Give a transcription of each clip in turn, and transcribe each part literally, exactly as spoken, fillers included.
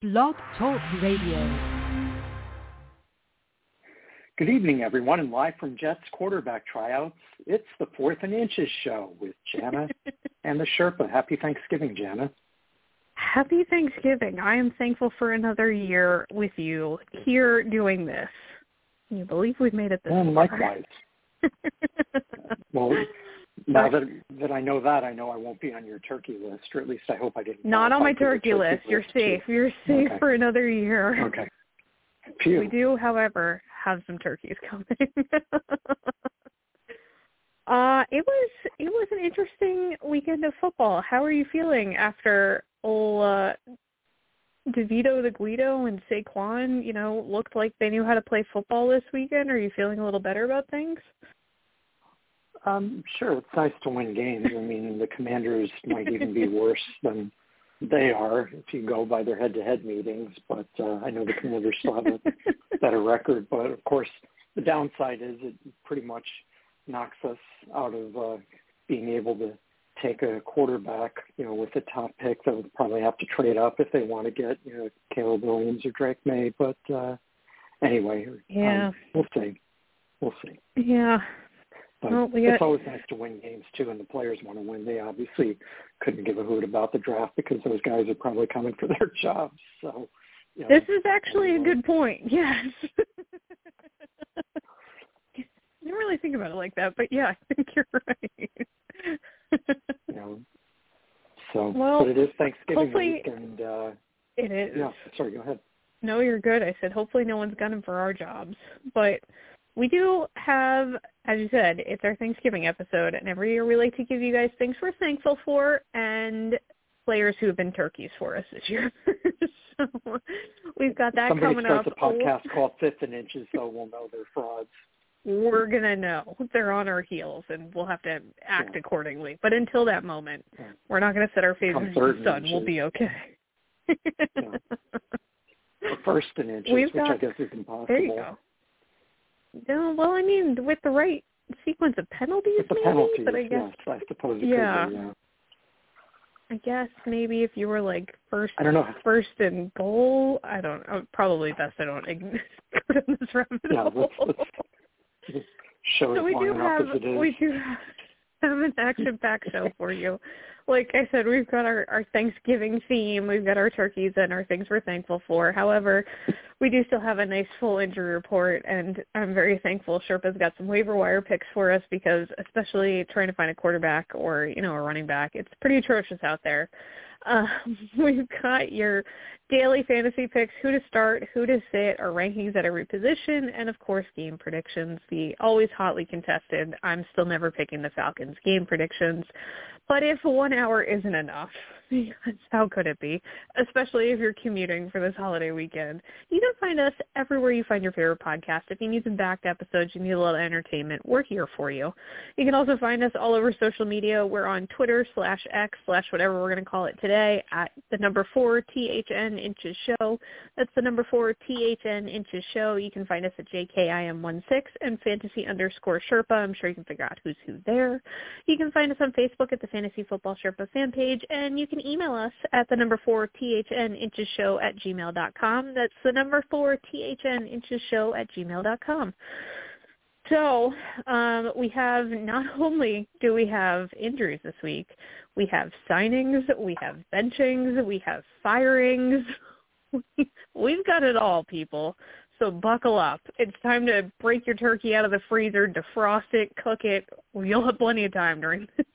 Blog Talk Radio. Good evening, everyone, and live from Jets quarterback tryouts, it's the Fourth and Inches show with Jana and the Sherpa. Happy Thanksgiving, Jana. Happy Thanksgiving. I am thankful for another year with you here doing this. Can you believe we've made it this far? And likewise. Well, now that that I know that, I know I won't be on your turkey list, or at least I hope I didn't. Not on my turkey, turkey list. list. You're safe. Too. You're safe okay. for another year. Okay. Phew. We do, however, have some turkeys coming. uh, it was it was an interesting weekend of football. How are you feeling after old uh, DeVito the Guido and Saquon, you know, looked like they knew how to play football this weekend? Are you feeling a little better about things? Um, sure, it's nice to win games. I mean, the Commanders might even be worse than they are if you go by their head-to-head meetings, but uh, I know the Commanders still have a better record. But, of course, the downside is it pretty much knocks us out of uh, being able to take a quarterback, you know, with the top pick. That would probably have to trade up if they want to get, you know, Caleb Williams or Drake May. But uh, anyway, yeah, um, we'll see. We'll see. Yeah. But well, we it's got... always nice to win games, too, and the players want to win. They obviously couldn't give a hoot about the draft because those guys are probably coming for their jobs. So, you know, this is actually anyway. a good point, yes. I didn't really think about it like that, but, yeah, I think you're right. you know, so, well, but it is Thanksgiving hopefully week, and uh, it is. Yeah, sorry, go ahead. No, you're good. I said hopefully no one's gunning for our jobs, but we do have, as you said, it's our Thanksgiving episode, and every year we like to give you guys things we're thankful for and players who have been turkeys for us this year. So we've got that Somebody coming up. Somebody starts a podcast oh. called Fifth and Inches, so we'll know they're frauds. We're going to know. They're on our heels, and we'll have to act yeah. accordingly. But until that moment, yeah. we're not going to set our faces in the sun. We'll be okay. yeah. The first and inches, We've which got, I guess is impossible. There you go. No, well, I mean, with the right sequence of penalties, with the maybe, penalties, but I guess, yes, I suppose it yeah. could be, yeah. I guess maybe if you were like first, I don't know. first and goal, I don't know. Probably best I don't go down this rabbit yeah, hole. Let's, let's show so it we long do enough have, as it is. we do have an action-packed show for you. Like I said, we've got our, our Thanksgiving theme. We've got our turkeys and our things we're thankful for. However, we do still have a nice full injury report, and I'm very thankful Sherpa's got some waiver wire picks for us because especially trying to find a quarterback or, you know, a running back, it's pretty atrocious out there. Uh, we've got your daily fantasy picks, who to start, who to sit, our rankings at every position, and, of course, game predictions, the always hotly contested. I'm still never picking the Falcons game predictions. But if one hour isn't enough, how could it be, especially if you're commuting for this holiday weekend, you can find us everywhere you find your favorite podcast. If you need some backed episodes, you need a little entertainment, we're here for you. You can also find us all over social media. We're on Twitter slash X slash whatever we're going to call it today at the number four T H N Inches Show. That's the number four T H N Inches Show. You can find us at J K I M one six and fantasy underscore Sherpa. I'm sure you can figure out who's who there. You can find us on Facebook at the Fantasy Football Sherpa fan page, and you can email us at the number four T H N Inches Show at gmail dot com. That's the number four T H N Inches Show at gmail dot com. So um, we have, not only do we have injuries this week, we have signings, we have benchings, we have firings. We've got it all, people. So buckle up. It's time to break your turkey out of the freezer, defrost it, cook it. You'll have plenty of time during this.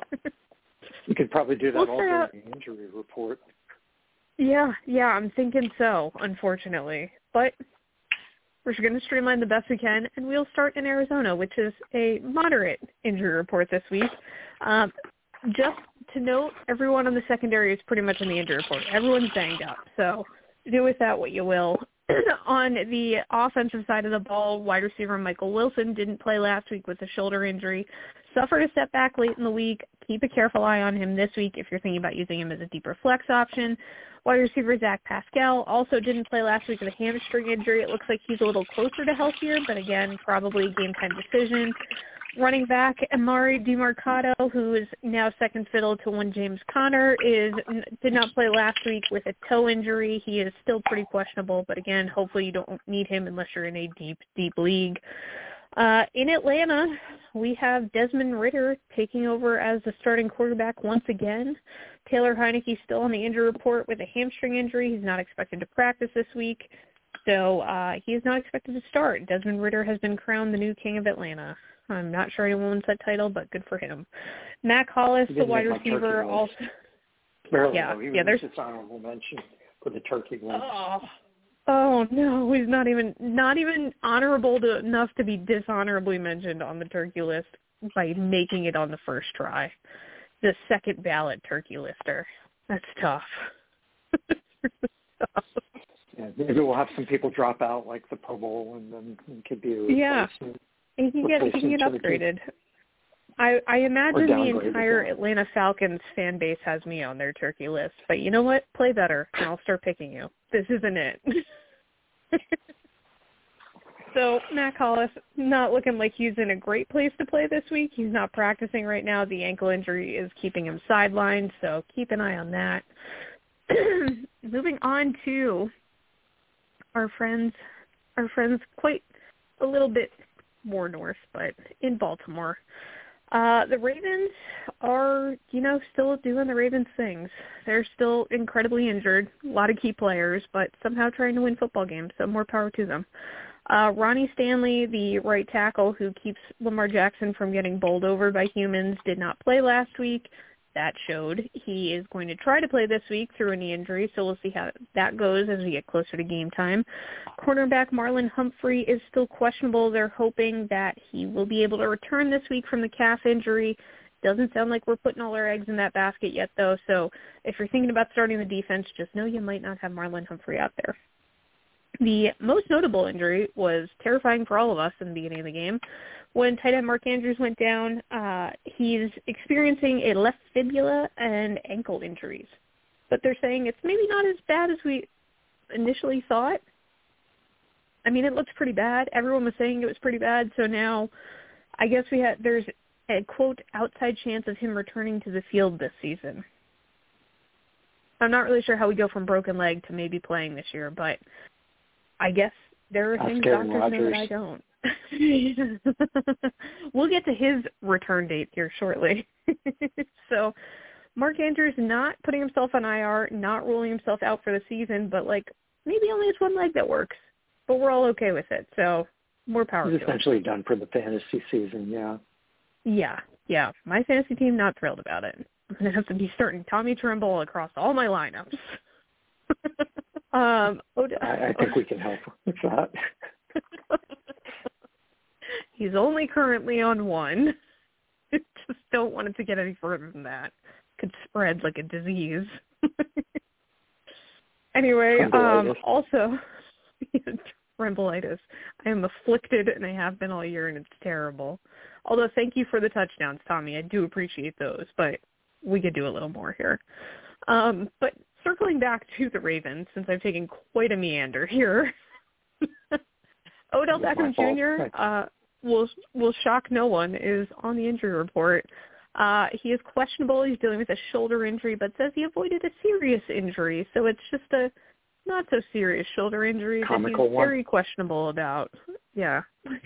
You could probably do that we'll all during the injury report. Yeah, yeah, I'm thinking so, unfortunately. But we're going to streamline the best we can, and we'll start in Arizona, which is a moderate injury report this week. Um, just to note, everyone on the secondary is pretty much in the injury report. Everyone's banged up, so do with that what you will. On the offensive side of the ball, wide receiver Michael Wilson didn't play last week with a shoulder injury, suffered a setback late in the week. Keep a careful eye on him this week if you're thinking about using him as a deeper flex option. Wide receiver Zach Pascal also didn't play last week with a hamstring injury. It looks like he's a little closer to healthier, but again, probably a game-time decision. running back Amari DiMarcado, who is now second fiddle to one James Conner, is did not play last week with a toe injury. He is still pretty questionable, but again, hopefully you don't need him unless you're in a deep, deep league. Uh, in Atlanta, we have Desmond Ridder taking over as the starting quarterback once again. Taylor Heinicke still on the injury report with a hamstring injury. He's not expected to practice this week, so uh, he is not expected to start. Desmond Ridder has been crowned the new king of Atlanta. I'm not sure anyone wants that title, but good for him. Matt Hollis, the wide receiver, also. Barely, yeah, though. He yeah, there's just honorable mention for the turkey list. Oh. Oh no, he's not even not even honorable to, enough to be dishonorably mentioned on the turkey list by making it on the first try. The second ballot turkey lister. That's tough. tough. Yeah, maybe we'll have some people drop out like the Pro Bowl, and then it could be a yeah. He can get he can get upgraded. I I imagine the entire Atlanta Falcons fan base has me on their turkey list, but you know what? Play better, and I'll start picking you. This isn't it. So Matt Hollis, not looking like he's in a great place to play this week. He's not practicing right now. The ankle injury is keeping him sidelined, so keep an eye on that. Moving on to our friends, our friends quite a little bit more north, but in Baltimore. Uh, the Ravens are, you know, still doing the Ravens things. They're still incredibly injured, a lot of key players, but somehow trying to win football games, so more power to them. Uh, Ronnie Stanley, the right tackle who keeps Lamar Jackson from getting bowled over by humans, did not play last week. That showed. He is going to try to play this week through a knee injury, so we'll see how that goes as we get closer to game time. Cornerback Marlon Humphrey is still questionable. They're hoping that he will be able to return this week from the calf injury. Doesn't sound like we're putting all our eggs in that basket yet, though, so if you're thinking about starting the defense, just know you might not have Marlon Humphrey out there. The most notable injury was terrifying for all of us in the beginning of the game. When tight end Mark Andrews went down, uh, he's experiencing a left fibula and ankle injuries. But they're saying it's maybe not as bad as we initially thought. I mean, it looks pretty bad. Everyone was saying it was pretty bad, so now I guess we had there's a, quote, outside chance of him returning to the field this season. I'm not really sure how we go from broken leg to maybe playing this year, but I guess there are things doctors know that I don't. We'll get to his return date here shortly. So Mark Andrews not putting himself on I R, not ruling himself out for the season, but like maybe only it's one leg that works. But we're all okay with it. So more power He's to essentially him. Done for the fantasy season, yeah. Yeah, yeah. My fantasy team not thrilled about it. I'm going to have to be starting Tommy Tremble across all my lineups. um, Od- I, I think we can help with that. He's only currently on one. Just don't want it to get any further than that. Could spread like a disease. Anyway, um, also, Trembleitis. I am afflicted, and I have been all year, and it's terrible. Although, thank you for the touchdowns, Tommy. I do appreciate those, but we could do a little more here. Um, but circling back to the Ravens, since I've taken quite a meander here, Odell Beckham Junior Uh, will will shock no one, is on the injury report. Uh, he is questionable. He's dealing with a shoulder injury, but says he avoided a serious injury. So it's just a not so serious shoulder injury Comical that he's one. very questionable about. Yeah.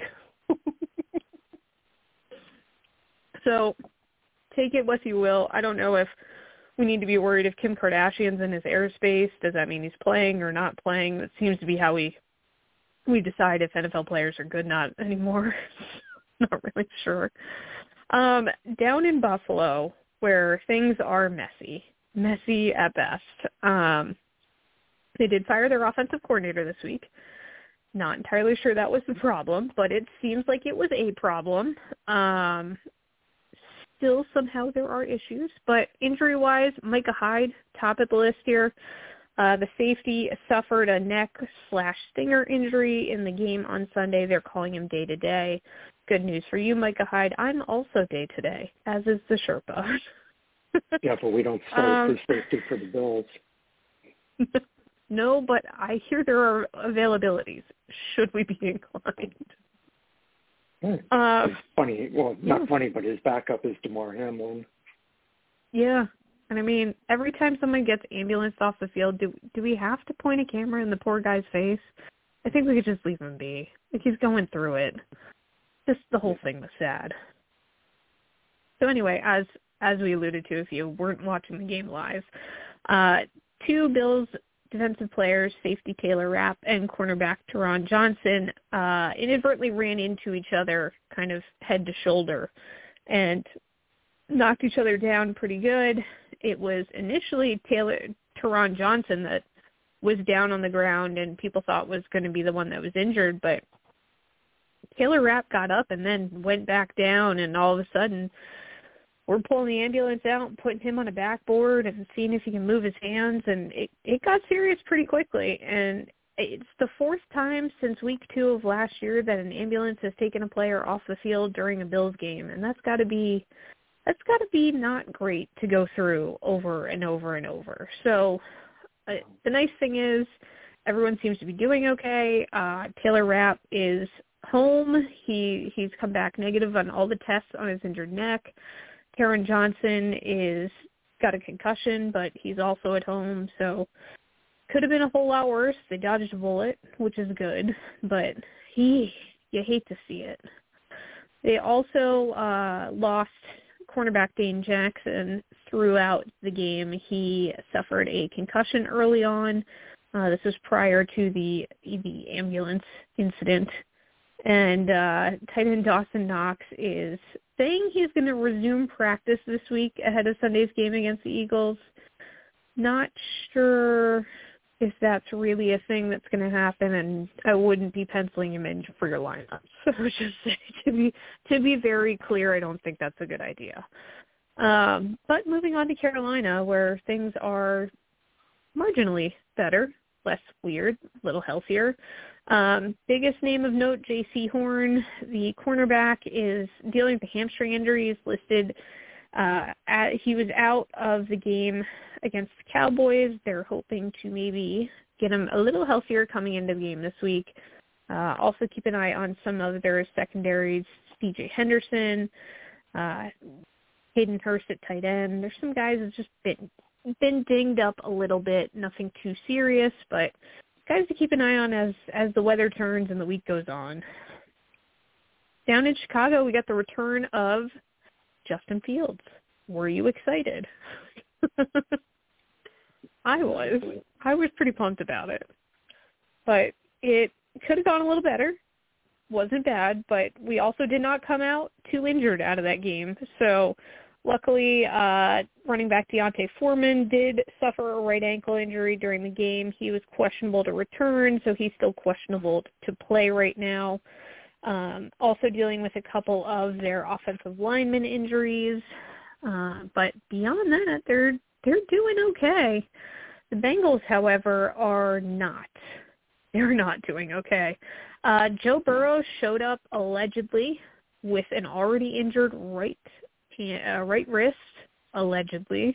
So take it what you will. I don't know if we need to be worried if Kim Kardashian's in his airspace. Does that mean he's playing or not playing? That seems to be how we we decide if N F L players are good, not anymore. Not really sure. Um, down in Buffalo, where things are messy, messy at best, um, they did fire their offensive coordinator this week. Not entirely sure that was the problem, but it seems like it was a problem. Um, still, somehow there are issues, but injury-wise, Micah Hyde, top of the list here. Uh, the safety suffered a neck slash stinger injury in the game on Sunday. They're calling him day-to-day. Good news for you, Micah Hyde. I'm also day-to-day, as is the Sherpa. Yeah, but we don't start um, the safety for the Bills. No, but I hear there are availabilities, should we be inclined. Hmm. Uh, it's funny. Well, not yeah. funny, but his backup is DeMar Hamlin. Yeah. And I mean, every time someone gets ambulanced off the field, do do we have to point a camera in the poor guy's face? I think we could just leave him be. Like, he's going through it. Just the whole thing was sad. So anyway, as as we alluded to, if you weren't watching the game live, uh, two Bills defensive players, safety Taylor Rapp and cornerback Teron Johnson, uh, inadvertently ran into each other kind of head to shoulder and knocked each other down pretty good. It was initially Taylor Teron Johnson that was down on the ground and people thought was going to be the one that was injured, but Taylor Rapp got up and then went back down, and all of a sudden we're pulling the ambulance out and putting him on a backboard and seeing if he can move his hands, and it, it got serious pretty quickly. And it's the fourth time since week two of last year that an ambulance has taken a player off the field during a Bills game, and that's got to be that's got to be not great to go through over and over and over. So uh, the nice thing is everyone seems to be doing okay. Uh, Taylor Rapp is home. He he's come back negative on all the tests on his injured neck. Teron Johnson is got a concussion, but he's also at home, so could have been a whole lot worse. They dodged a bullet, which is good, but he you hate to see it. They also uh, lost cornerback Dane Jackson throughout the game. He suffered a concussion early on. Uh, this was prior to the the ambulance incident. And uh, tight end Dawson Knox is saying he's going to resume practice this week ahead of Sunday's game against the Eagles. Not sure if that's really a thing that's going to happen, and I wouldn't be penciling him in for your lineup. So just say, to be to be very clear, I don't think that's a good idea. Um, but moving on to Carolina, where things are marginally better, less weird, a little healthier. Um, biggest name of note, J C Horn, the cornerback, is dealing with a hamstring injury. He's listed. Uh, at, he was out of the game against the Cowboys. They're hoping to maybe get him a little healthier coming into the game this week. Uh, also keep an eye on some of their secondaries, C J Henderson, uh, Hayden Hurst at tight end. There's some guys that's just been, been dinged up a little bit, nothing too serious, but guys to keep an eye on as, as the weather turns and the week goes on. Down in Chicago, we got the return of Justin Fields. Were you excited? I was. I was pretty pumped about it. But it could have gone a little better. Wasn't bad, but we also did not come out too injured out of that game. So luckily, uh, running back Deontay Foreman did suffer a right ankle injury during the game. He was questionable to return, so he's still questionable to play right now. Um, also dealing with a couple of their offensive lineman injuries. Uh, but beyond that, they're they're doing okay. The Bengals, however, are not. They're not doing okay. Uh, Joe Burrow showed up allegedly with an already injured right uh, right wrist, allegedly.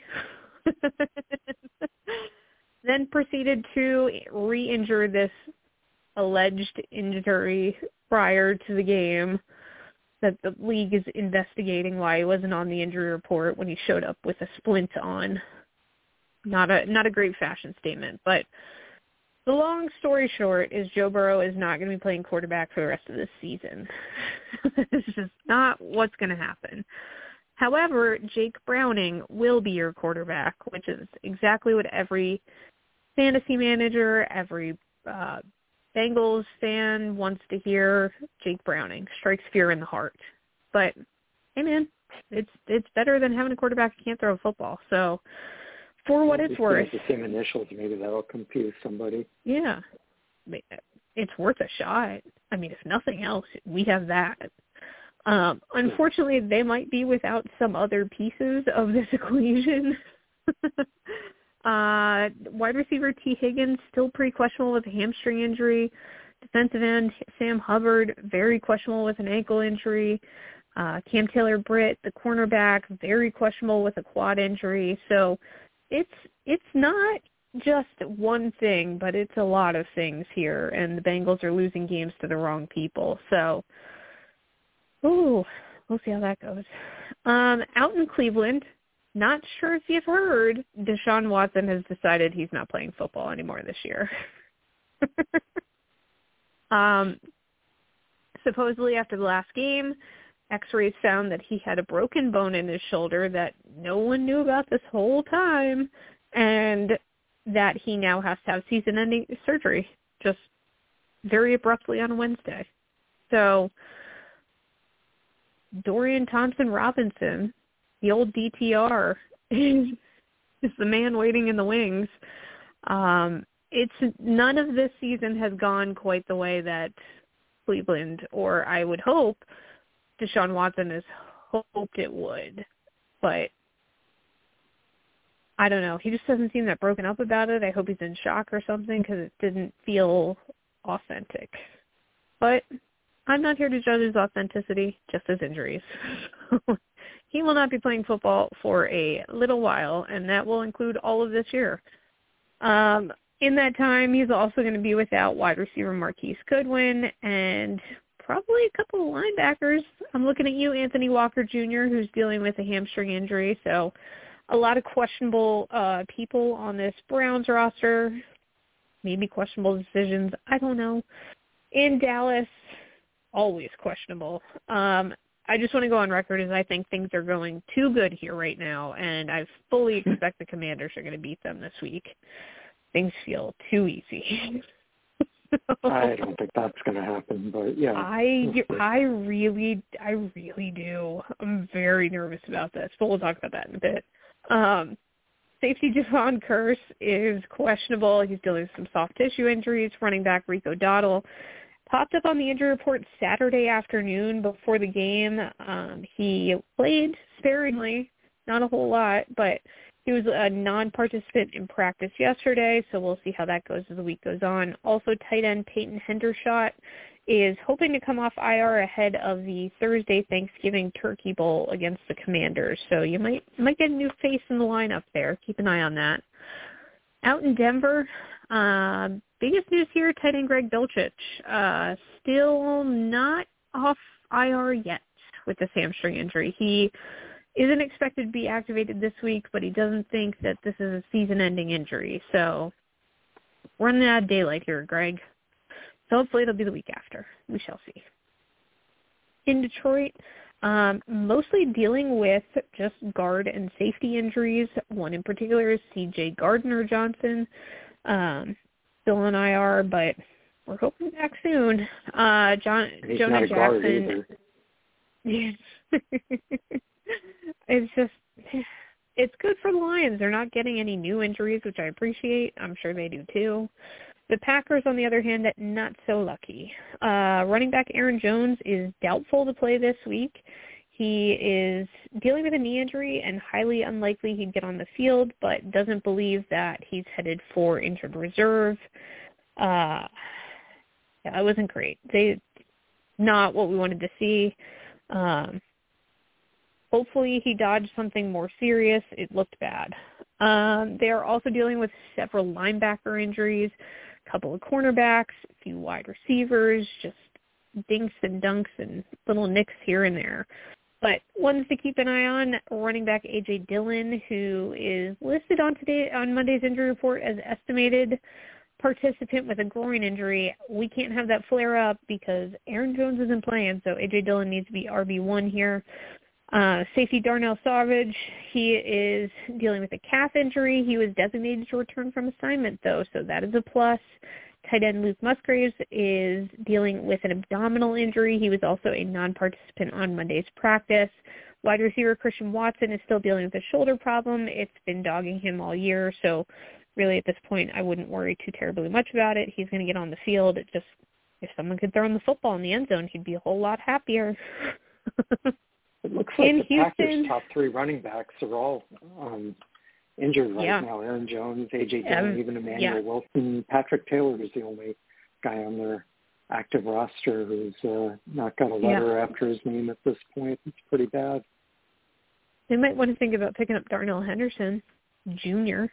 Then proceeded to re-injure this alleged injury prior to the game that the league is investigating why he wasn't on the injury report when he showed up with a splint on. Not a not a great fashion statement, but the long story short is Joe Burrow is not going to be playing quarterback for the rest of this season. It's just not what's going to happen. However, Jake Browning will be your quarterback, which is exactly what every fantasy manager, every uh, Bengals fan wants to hear. Jake Browning strikes fear in the heart. But, hey, man, it's it's better than having a quarterback who can't throw a football. So, for what well, it's worth. The same initials, maybe that'll confuse somebody. Yeah. It's worth a shot. I mean, if nothing else, we have that. Um, unfortunately, they might be without some other pieces of this equation. uh, wide receiver T. Higgins, still pretty questionable with a hamstring injury. Defensive end Sam Hubbard, very questionable with an ankle injury. Uh, Cam Taylor-Britt, the cornerback, very questionable with a quad injury. So it's it's not just one thing, but it's a lot of things here, and the Bengals are losing games to the wrong people. So Ooh, we'll see how that goes. Um, out in Cleveland, not sure if you've heard, Deshaun Watson has decided he's not playing football anymore this year. um, supposedly after the last game, X-rays found that he had a broken bone in his shoulder that no one knew about this whole time, and that he now has to have season-ending surgery just very abruptly on Wednesday. So Dorian Thompson-Robinson, the old D T R, is the man waiting in the wings. Um, it's none of this season has gone quite the way that Cleveland, or I would hope, Deshaun Watson has hoped it would. But I don't know. He just doesn't seem that broken up about it. I hope he's in shock or something because it didn't feel authentic. But I'm not here to judge his authenticity, just his injuries. He will not be playing football for a little while, and that will include all of this year. Um, in that time, he's also going to be without wide receiver Marquise Goodwin and probably a couple of linebackers. I'm looking at you, Anthony Walker Junior, who's dealing with a hamstring injury. So a lot of questionable uh, people on this Browns roster, maybe questionable decisions. I don't know. In Dallas, always questionable. Um, I just want to go on record as I think things are going too good here right now, and I fully expect the Commanders are going to beat them this week. Things feel too easy. I don't think that's going to happen, but yeah. I I really I really do. I'm very nervous about this, but we'll talk about that in a bit. Um, safety Javon Curse is questionable. He's dealing with some soft tissue injuries. Running back Rico Dowdle popped up on the injury report Saturday afternoon before the game. Um, he played sparingly, not a whole lot, but he was a non-participant in practice yesterday, so we'll see how that goes as the week goes on. Also, tight end Peyton Hendershot is hoping to come off I R ahead of the Thursday Thanksgiving Turkey Bowl against the Commanders, so you might might get a new face in the lineup there. Keep an eye on that. Out in Denver, uh, biggest news here, tight end Greg Dulcich, uh, still not off I R yet with this hamstring injury. He isn't expected to be activated this week, but he doesn't think that this is a season-ending injury. So we're running out of daylight here, Greg. So hopefully it'll be the week after. We shall see. In Detroit, um, mostly dealing with just guard and safety injuries. One in particular is C J Gardner-Johnson, um, still on I R, but we're hoping back soon. Uh, John, He's Jonah not a guard Jackson. either. It's just, it's good for the Lions. They're not getting any new injuries, which I appreciate. I'm sure they do too. The Packers, on the other hand, not so lucky. Uh, running back Aaron Jones is doubtful to play this week. He is dealing with a knee injury and highly unlikely he'd get on the field, but doesn't believe that he's headed for injured reserve. Uh, yeah, that wasn't great. They, not what we wanted to see. Um, Hopefully he dodged something more serious. It looked bad. Um, they are also dealing with several linebacker injuries, a couple of cornerbacks, a few wide receivers, just dinks and dunks and little nicks here and there. But ones to keep an eye on, running back A J Dillon, who is listed on today on Monday's injury report as estimated participant with a groin injury. We can't have that flare up because Aaron Jones isn't playing, so A J Dillon needs to be R B one here. Uh, safety Darnell Savage, he is dealing with a calf injury. He was designated to return from assignment, though, so that is a plus. Tight end Luke Musgraves is dealing with an abdominal injury. He was also a non-participant on Monday's practice. Wide receiver Christian Watson is still dealing with a shoulder problem. It's been dogging him all year, so really at this point I wouldn't worry too terribly much about it. He's going to get on the field. It just, if someone could throw him the football in the end zone, he'd be a whole lot happier. It looks like in the Houston, Packers' top three running backs are all um, injured right yeah. now. Aaron Jones, A J Yeah. Dillon, even Emmanuel Yeah. Wilson. Patrick Taylor is the only guy on their active roster who's uh, not got a letter Yeah. after his name at this point. It's pretty bad. They might want to think about picking up Darnell Henderson, Junior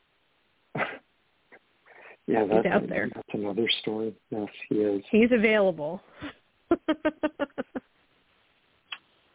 Yeah, that's, He's out there. that's another story. Yes, he is. He's available.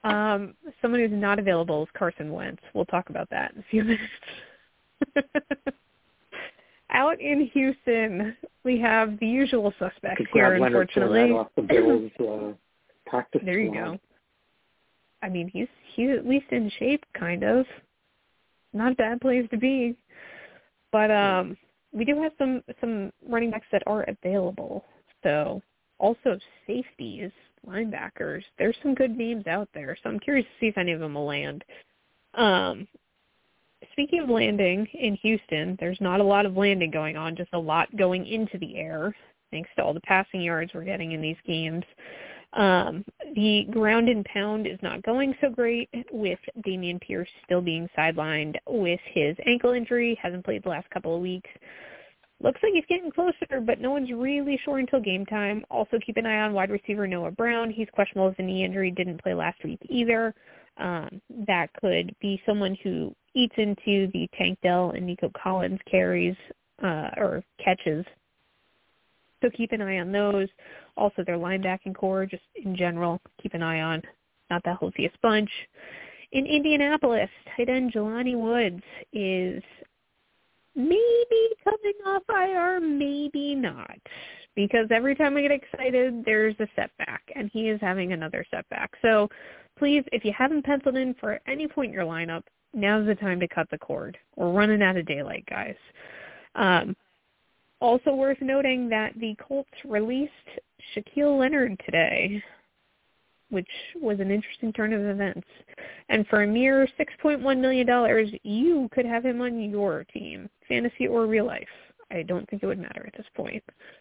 Um, someone who's not available is Carson Wentz. We'll talk about that in a few minutes. Out in Houston, we have the usual suspects Could here, grab Leonard unfortunately. Fournette off the Bills uh, practice There you squad. go. I mean, he's he's at least in shape, kind of. Not a bad place to be. But um, we do have some, some running backs that are available. So also safeties, linebackers. There's some good names out there. So I'm curious to see if any of them will land. Um, speaking of landing in Houston, there's not a lot of landing going on, just a lot going into the air, thanks to all the passing yards we're getting in these games. Um, the ground and pound is not going so great with Dameon Pierce still being sidelined with his ankle injury. Hasn't played the last couple of weeks. Looks like he's getting closer, but no one's really sure until game time. Also keep an eye on wide receiver Noah Brown. He's questionable with a knee injury. Didn't play last week either. Um, that could be someone who eats into the Tank Dell and Nico Collins carries uh, or catches. So keep an eye on those. Also, their linebacking core, just in general, keep an eye on. Not the healthiest bunch. In Indianapolis, tight end Jelani Woods is maybe coming off I R, maybe not. Because every time I get excited, there's a setback, and he is having another setback. So please, if you haven't penciled in for any point in your lineup, now's the time to cut the cord. We're running out of daylight, guys. Um, also worth noting that the Colts released Shaquille Leonard today, which was an interesting turn of events. And for a mere six point one million dollars, you could have him on your team, fantasy or real life. I don't think it would matter at this point.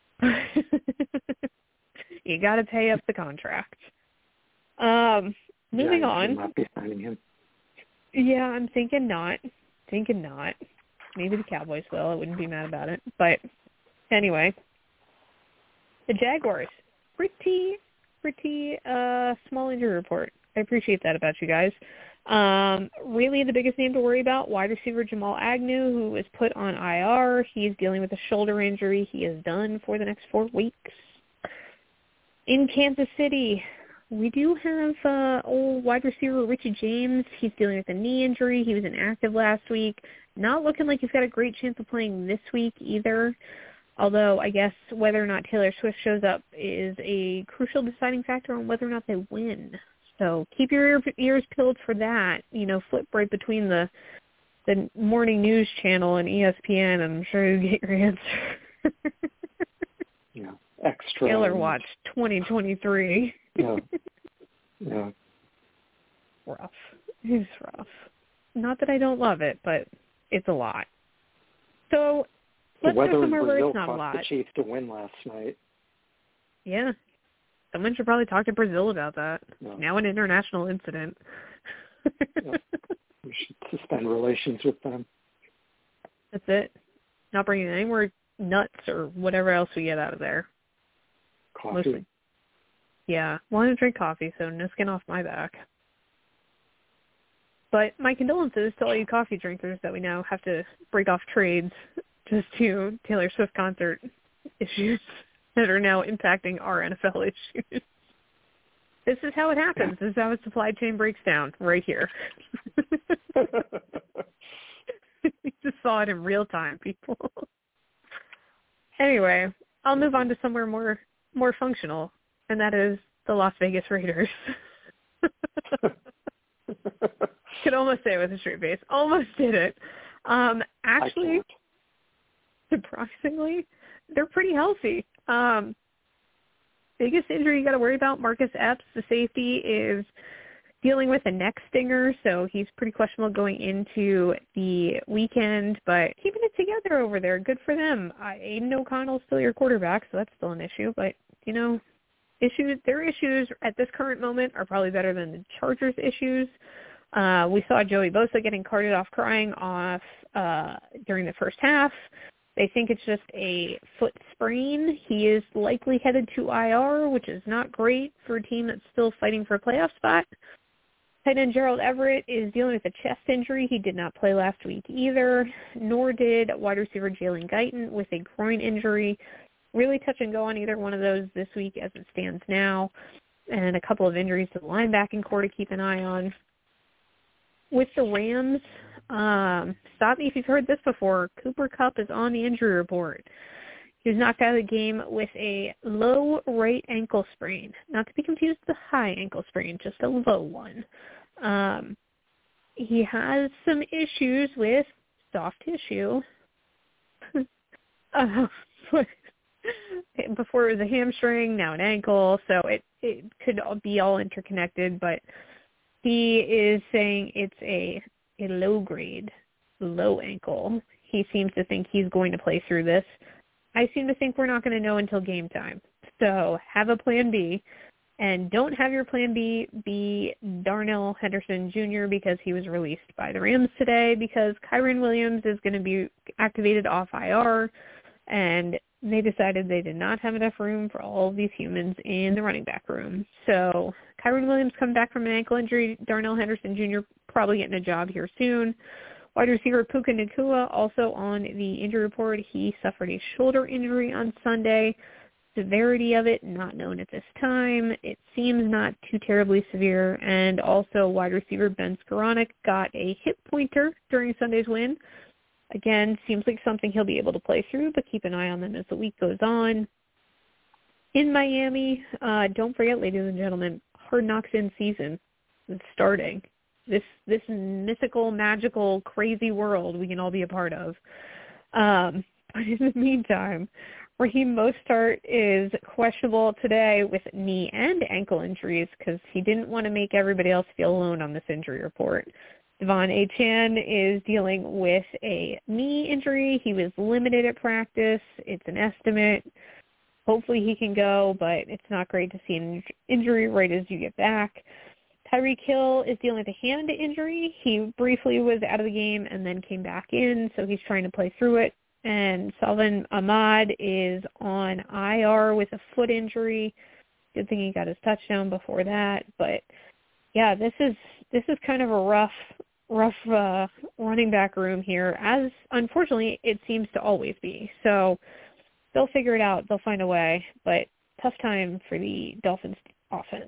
You got to pay up the contract. Um, moving Giants on. will not be signing him. Yeah, I'm thinking not. Thinking not. Maybe the Cowboys will. I wouldn't be mad about it. But anyway, the Jaguars. Pretty, pretty uh, small injury report. I appreciate that about you guys. Um, really the biggest name to worry about, wide receiver Jamal Agnew, who was put on I R. He's dealing with a shoulder injury. He is done for the next four weeks. In Kansas City, we do have uh, old wide receiver Richie James. He's dealing with a knee injury. He was inactive last week. Not looking like he's got a great chance of playing this week either. Although I guess whether or not Taylor Swift shows up is a crucial deciding factor on whether or not they win. So keep your ears peeled for that. You know, flip right between the the morning news channel and E S P N, and I'm sure you get your answer. Yeah, extra. Taylor Watch twenty twenty-three. Yeah. Yeah. Rough. It's rough. Not that I don't love it, but it's a lot. So let's the weather go in somewhere where Brazil it's not a caused lot. the Chiefs to win last night. Yeah. Someone should probably talk to Brazil about that. No. Now an international incident. Yeah. We should suspend relations with them. That's it. Not bringing any more nuts or whatever else we get out of there. Coffee. Mostly. Yeah. Want to drink coffee, so no skin off my back. But my condolences to all you coffee drinkers that we now have to break off trades just to Taylor Swift concert issues that are now impacting our N F L issues. This is how it happens. This is how a supply chain breaks down right here. We just saw it in real time, people. Anyway, I'll move on to somewhere more more functional, and that is the Las Vegas Raiders. Could almost say it with a straight face. Almost did it. Um, actually, surprisingly, they're pretty healthy. Um, biggest injury you got to worry about, Marcus Epps, the safety, is dealing with a neck stinger, so he's pretty questionable going into the weekend, but keeping it together over there. Good for them. Uh, Aiden O'Connell's still your quarterback, so that's still an issue, but, you know, issues, their issues at this current moment are probably better than the Chargers' issues. Uh, we saw Joey Bosa getting carted off crying off uh, during the first half. They think it's just a foot sprain. He is likely headed to I R, which is not great for a team that's still fighting for a playoff spot. Tight end Gerald Everett is dealing with a chest injury. He did not play last week either, nor did wide receiver Jalen Guyton with a groin injury. Really touch and go on either one of those this week as it stands now. and a couple of injuries to the linebacking core to keep an eye on. With the Rams, um, stop me if you've heard this before, Cooper Kupp is on the injury report. He was knocked out of the game with a low right ankle sprain, not to be confused with a high ankle sprain, just a low one. Um, he has some issues with soft tissue. uh, before it was a hamstring, now an ankle, so it, it could all be all interconnected, but he is saying it's a, a low grade, low ankle. He seems to think he's going to play through this. I seem to think we're not going to know until game time. So have a plan B, and don't have your plan B be Darnell Henderson Junior because he was released by the Rams today, because Kyren Williams is going to be activated off I R, and they decided they did not have enough room for all of these humans in the running back room. So Kyren Williams coming back from an ankle injury. Darnell Henderson Junior probably getting a job here soon. Wide receiver Puka Nacua also on the injury report. He suffered a shoulder injury on Sunday. Severity of it not known at this time. It seems not too terribly severe. And also wide receiver Ben Skoranek got a hip pointer during Sunday's win. Again, seems like something he'll be able to play through, but keep an eye on them as the week goes on. In Miami, uh, don't forget, ladies and gentlemen, Hard Knocks in season is starting. This this mythical, magical, crazy world we can all be a part of. Um, but in the meantime, Raheem Mostert is questionable today with knee and ankle injuries because he didn't want to make everybody else feel alone on this injury report. Devon Achane is dealing with a knee injury. He was limited at practice. It's an estimate. Hopefully he can go, but it's not great to see an injury right as you get back. Tyreek Hill is dealing with a hand injury. He briefly was out of the game and then came back in, so he's trying to play through it. And Salvon Ahmed is on I R with a foot injury. Good thing he got his touchdown before that. But, yeah, this is this is kind of a rough, rough uh, running back room here, as unfortunately it seems to always be. So they'll figure it out. They'll find a way. But tough time for the Dolphins offense.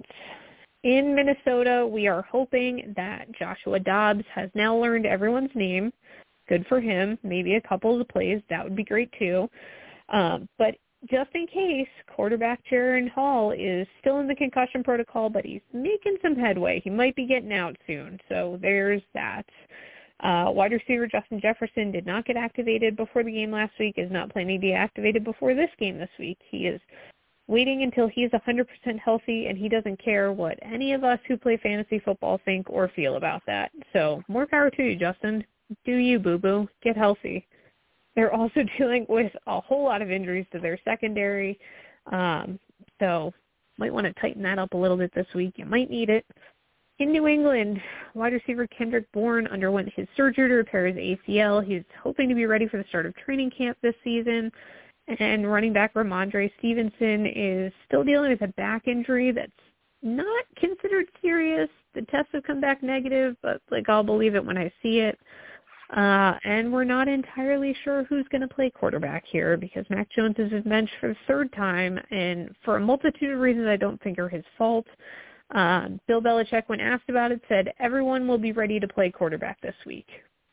In Minnesota, we are hoping that Joshua Dobbs has now learned everyone's name. Good for him. Maybe a couple of the plays. That would be great, too. Um, but just in case, quarterback Jaron Hall is still in the concussion protocol, but he's making some headway. He might be getting out soon. So there's that. Uh, wide receiver Justin Jefferson did not get activated before the game last week, is not planning to be activated before this game this week. He is waiting until he's one hundred percent healthy, and he doesn't care what any of us who play fantasy football think or feel about that. So more power to you, Justin. Do you, boo-boo. Get healthy. They're also dealing with a whole lot of injuries to their secondary, um, so might want to tighten that up a little bit this week. You might need it. In New England, wide receiver Kendrick Bourne underwent his surgery to repair his A C L. He's hoping to be ready for the start of training camp this season. And running back Ramondre Stevenson is still dealing with a back injury that's not considered serious. The tests have come back negative, but like I'll believe it when I see it. Uh, and we're not entirely sure who's going to play quarterback here because Mac Jones is benched for the third time, and for a multitude of reasons I don't think are his fault. Uh, Bill Belichick, when asked about it, said everyone will be ready to play quarterback this week.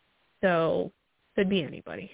So could be anybody.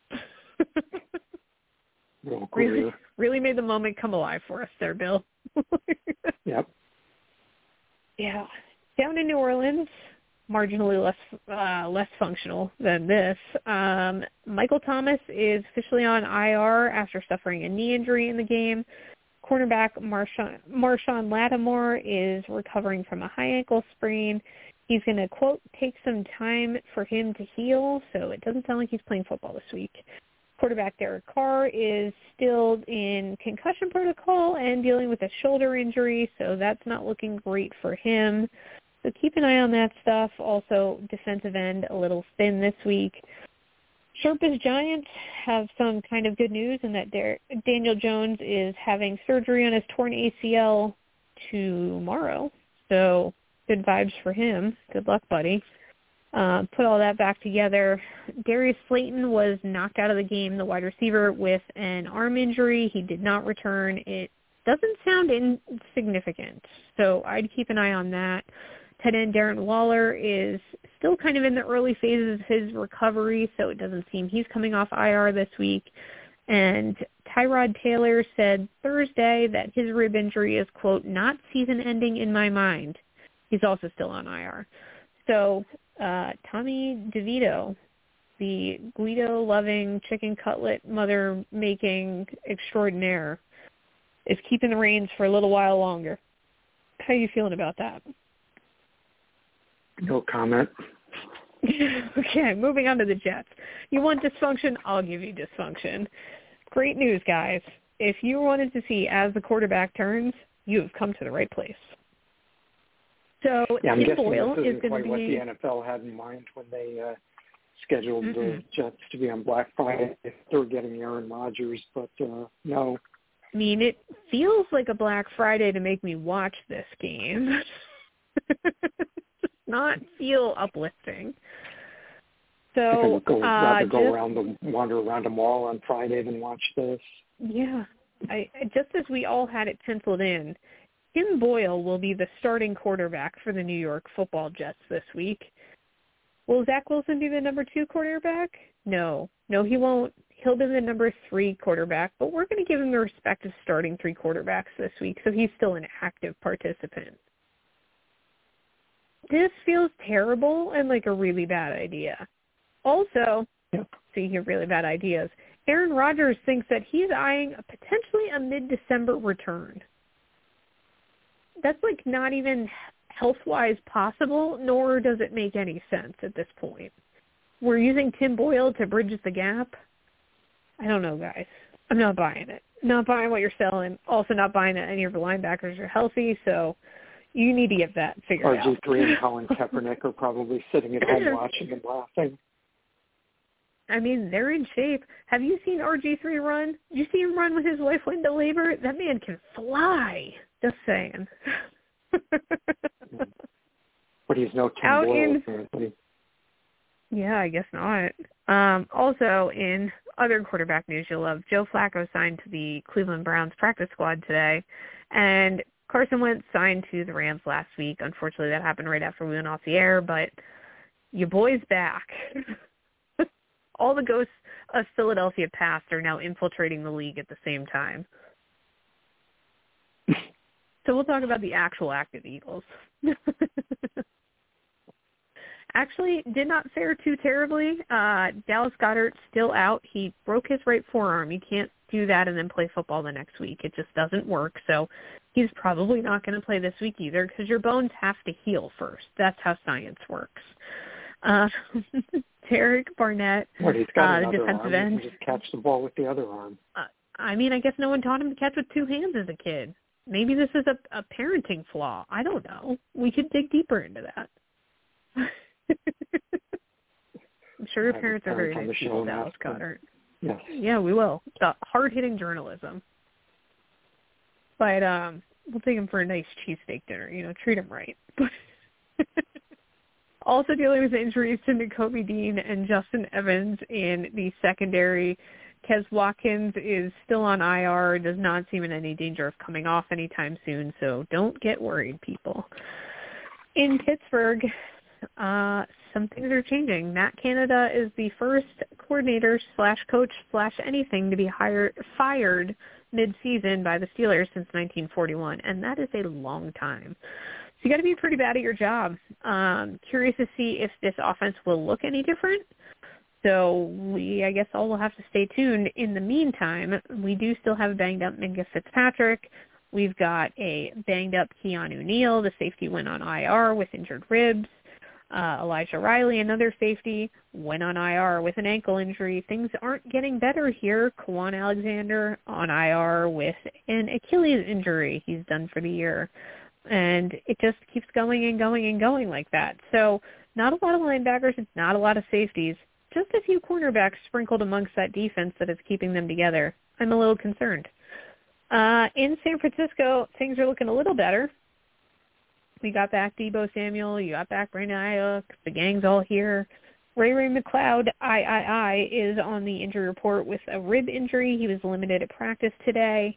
really, really made the moment come alive for us there, Bill. Yep. Yeah. Down in New Orleans, marginally less uh, less functional than this. Um, Michael Thomas is officially on I R after suffering a knee injury in the game. Cornerback Marshawn, Marshawn Lattimore is recovering from a high ankle sprain. He's going to, quote, take some time for him to heal, so it doesn't sound like he's playing football this week. Quarterback Derek Carr is still in concussion protocol and dealing with a shoulder injury, so that's not looking great for him. So keep an eye on that stuff. Also, defensive end a little thin this week. Sherpa's Giants have some kind of good news in that Der- Daniel Jones is having surgery on his torn A C L tomorrow. So good vibes for him. Good luck, buddy. Uh, put all that back together. Darius Slayton was knocked out of the game, the wide receiver, with an arm injury. He did not return. It doesn't sound insignificant. So I'd keep an eye on that. Tight end Darren Waller is still kind of in the early phases of his recovery, so it doesn't seem he's coming off I R this week. And Tyrod Taylor said Thursday that his rib injury is, quote, not season-ending in my mind. He's also still on I R. So uh, Tommy DeVito, the Guido-loving, chicken cutlet mother-making extraordinaire, is keeping the reins for a little while longer. How are you feeling about that? No comment. Okay, moving on to the Jets. You want dysfunction? I'll give you dysfunction. Great news, guys. If you wanted to see as the quarterback turns, you have come to the right place. So yeah, I'm Tim guessing Boyle this is isn't going quite to what be... the N F L had in mind when they uh, scheduled Mm-mm. the Jets to be on Black Friday. They were getting Aaron Rodgers, but uh, no. I mean, it feels like a Black Friday to make me watch this game. Not feel uplifting. So, go, uh, rather go just, around the wander around a mall on Friday than watch this. Yeah, I just as we all had it penciled in, Tim Boyle will be the starting quarterback for the New York Football Jets this week. Will Zach Wilson be the number two quarterback? No, no, he won't. He'll be the number three quarterback, but we're going to give him the respect of starting three quarterbacks this week, so he's still an active participant. This feels terrible and like a really bad idea. Also, yep. speaking of really bad ideas, Aaron Rodgers thinks that he's eyeing a potentially a mid-December return. That's like not even health-wise possible, nor does it make any sense at this point. We're using Tim Boyle to bridge the gap. I don't know, guys. I'm not buying it. Not buying what you're selling. Also not buying that any of the linebackers are healthy, so you need to get that figured R out. G three and Colin Kaepernick are probably sitting at home watching and laughing. I mean, they're in shape. Have you seen R G three run? Did you see him run with his wife, Linda Labor? That man can fly. Just saying. But he's no Tim Out Boyle, in, apparently. Yeah, I guess not. Um, also, in other quarterback news you'll love, Joe Flacco signed to the Cleveland Browns practice squad today, and Carson Wentz signed to the Rams last week. Unfortunately, that happened right after we went off the air, but your boy's back. All the ghosts of Philadelphia past are now infiltrating the league at the same time. So we'll talk about the actual active Eagles. Actually, did not fare too terribly. Uh, Dallas Goedert still out. He broke his right forearm. You can't do that and then play football the next week. It just doesn't work. So he's probably not going to play this week either because your bones have to heal first. That's how science works. Uh, Derek Barnett, What, he's got uh, the another defensive arm. end. He can just catch the ball with the other arm. Uh, I mean, I guess no one taught him to catch with two hands as a kid. Maybe this is a, a parenting flaw. I don't know. We could dig deeper into that. I'm sure your parents are very nice people, Dallas Goedert. Yes. Yeah, we will. Uh, hard-hitting journalism. But um, we'll take him for a nice cheesesteak dinner. You know, treat him right. Also dealing with injuries to Nakobe Dean and Justin Evans in the secondary. Kes Watkins is still on I R, does not seem in any danger of coming off anytime soon, so don't get worried, people. In Pittsburgh, uh, some things are changing. Matt Canada is the first coordinator slash coach slash anything to be hired fired mid-season by the Steelers since nineteen forty-one, and that is a long time. So you got to be pretty bad at your job. Um, curious to see if this offense will look any different. So we, I guess, all will have to stay tuned. In the meantime, we do still have a banged-up Minka Fitzpatrick. We've got a banged-up Keanu Neal. The safety went on I R with injured ribs. Uh, Elijah Riley, another safety, went on I R with an ankle injury. Things aren't getting better here. Kwan Alexander on I R with an Achilles injury. He's done for the year. And it just keeps going and going and going like that. So not a lot of linebackers, not a lot of safeties, just a few cornerbacks sprinkled amongst that defense that is keeping them together. I'm a little concerned. Uh, in San Francisco, things are looking a little better. We got back Deebo Samuel. You got back Brandon Ayuk. The gang's all here. Ray Ray McLeod, I I I, is on the injury report with a rib injury. He was limited at practice today.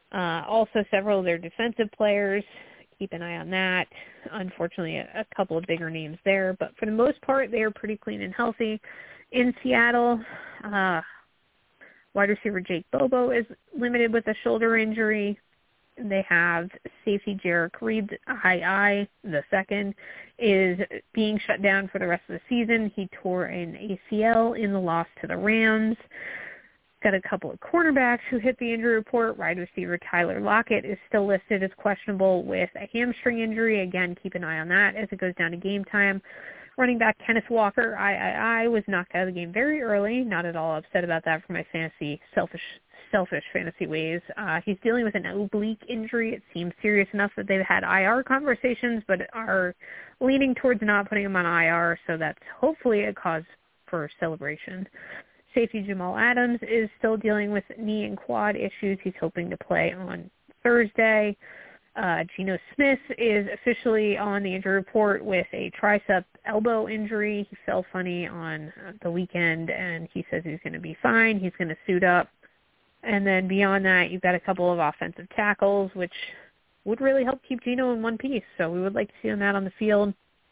Uh, also, several of their defensive players, keep an eye on that. Unfortunately, a, a couple of bigger names there. But for the most part, they are pretty clean and healthy. In Seattle, uh, wide receiver Jake Bobo is limited with a shoulder injury. They have safety Jarek Reed, I I, the second, is being shut down for the rest of the season. He tore an A C L in the loss to the Rams. Got a couple of cornerbacks who hit the injury report. Wide receiver Tyler Lockett is still listed as questionable with a hamstring injury. Again, keep an eye on that as it goes down to game time. Running back Kenneth Walker, I I I, was knocked out of the game very early. Not at all upset about that for my fantasy, selfish selfish fantasy ways. Uh, he's dealing with an oblique injury. It seems serious enough that they've had I R conversations, but are leaning towards not putting him on I R, so that's hopefully a cause for celebration. Safety Jamal Adams is still dealing with knee and quad issues. He's hoping to play on Thursday. Uh, Geno Smith is officially on the injury report with a tricep elbow injury. He fell funny on the weekend, and he says he's going to be fine. He's going to suit up. And then beyond that, you've got a couple of offensive tackles, which would really help keep Geno in one piece. So we would like to see him out on the field.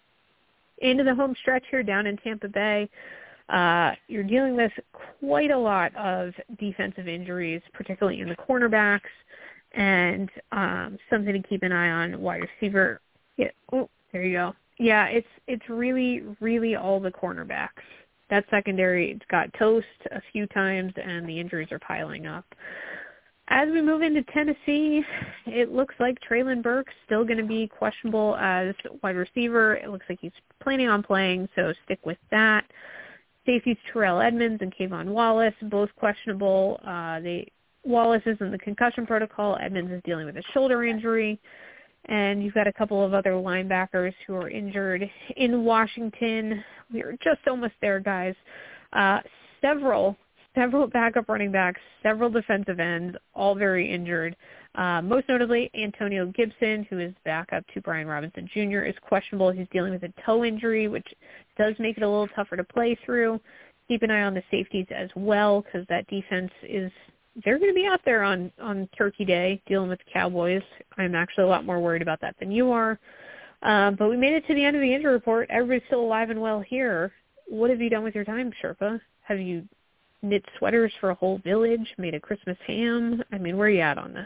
Into the home stretch here down in Tampa Bay, uh, you're dealing with quite a lot of defensive injuries, particularly in the cornerbacks, and um, something to keep an eye on. Wide receiver. Yeah, oh, there you go. Yeah, it's it's really, really all the cornerbacks. That secondary, it's got toast a few times, and the injuries are piling up. As we move into Tennessee, it looks like Treylon Burks still going to be questionable as wide receiver. It looks like he's planning on playing, so stick with that. Safeties Terrell Edmonds and Kayvon Wallace, both questionable. Uh, they Wallace is in the concussion protocol. Edmonds is dealing with a shoulder injury. And you've got a couple of other linebackers who are injured. In Washington, we are just almost there, guys. Uh, several, several backup running backs, several defensive ends, all very injured. Uh, most notably, Antonio Gibson, who is backup to Brian Robinson Junior, is questionable. He's dealing with a toe injury, which does make it a little tougher to play through. Keep an eye on the safeties as well, because that defense is – they're going to be out there on, on Turkey Day dealing with the Cowboys. I'm actually a lot more worried about that than you are. Um, but we made it to the end of the injury report. Everybody's still alive and well here. What have you done with your time, Sherpa? Have you knit sweaters for a whole village, made a Christmas ham? I mean, where are you at on this?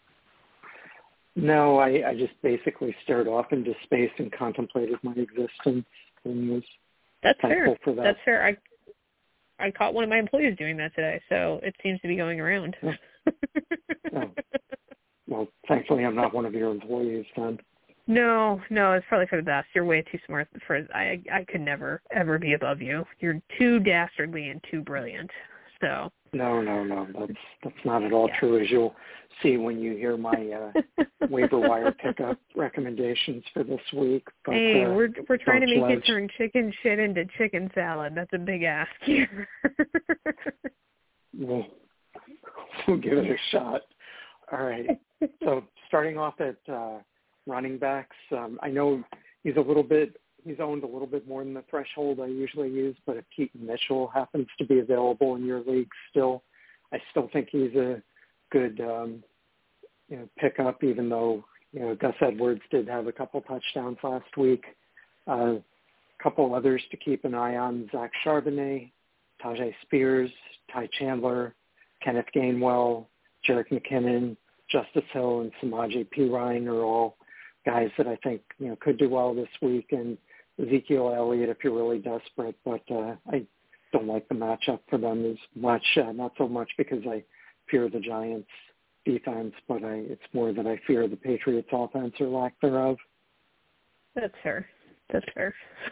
No, I, I just basically stared off into space and contemplated my existence and was That's thankful fair. for that. That's fair. I I caught one of my employees doing that today, so it seems to be going around. Oh. Oh. Well, thankfully I'm not one of your employees then. No, no, it's probably for the best. You're way too smart for I I could never, ever be above you. You're too dastardly and too brilliant. So No, no, no. That's that's not at all yeah. true, as you'll see when you hear my uh, waiver wire pickup recommendations for this week. But, hey, uh, we're we're trying to make judge. it turn chicken shit into chicken salad. That's a big ask here. we'll, we'll give it a shot. All right. So starting off at uh, running backs, um, I know he's a little bit. He's owned a little bit more than the threshold I usually use, but if Keaton Mitchell happens to be available in your league still, I still think he's a good um, you know, pickup, even though, you know, Gus Edwards did have a couple touchdowns last week. Uh, a couple others to keep an eye on, Zach Charbonnet, Tajay Spears, Ty Chandler, Kenneth Gainwell, Jerick McKinnon, Justice Hill, and Samaje Perine are all guys that I think, you know, could do well this week. And Ezekiel Elliott if you're really desperate, but uh, I don't like the matchup for them as much, uh, not so much because I fear the Giants' defense, but I, it's more that I fear the Patriots' offense or lack thereof. That's fair. That's fair.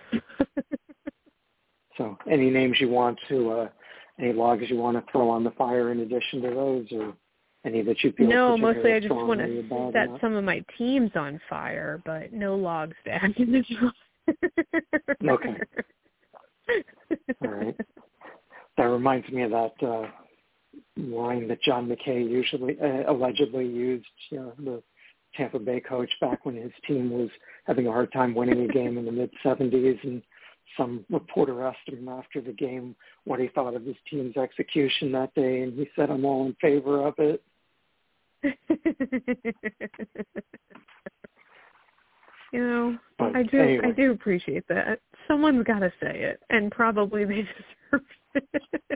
So any names you want to, uh, any logs you want to throw on the fire in addition to those, or any that you feel no, mostly I just want to set about? some of my teams on fire, but no logs back in the drawer. Okay. All right. That reminds me of that uh, line that John McKay usually uh, allegedly used, you know, the Tampa Bay coach back when his team was having a hard time winning a game in the mid seventies, and some reporter asked him after the game what he thought of his team's execution that day, and he said, "I'm all in favor of it." You know, But I do anyway. I do appreciate that. Someone's got to say it, and probably they deserve it.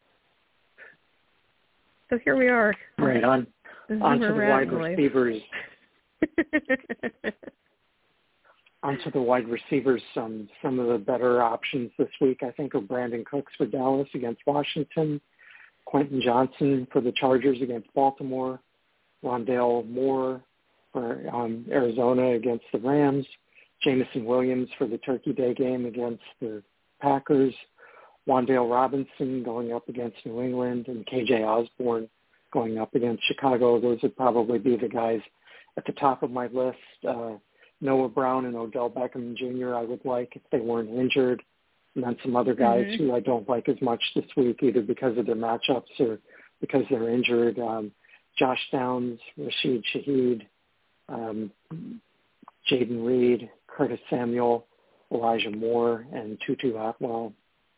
So here we are. Right, on, on to the wide receivers. Onto the wide receivers, some some of the better options this week, I think, are Brandon Cooks for Dallas against Washington, Quentin Johnson for the Chargers against Baltimore, Rondale Moore for um, Arizona against the Rams, Jameson Williams for the Turkey Day game against the Packers, Wan'Dale Robinson going up against New England, and K J Osborne going up against Chicago. Those would probably be the guys at the top of my list. Uh, Noah Brown and Odell Beckham Junior I would like if they weren't injured. And then some other guys mm-hmm. who I don't like as much this week, either because of their matchups or because they're injured. Um, Josh Downs, Rashid Shaheed, um, Jaden Reed, Curtis Samuel, Elijah Moore, and Tutu Atwell.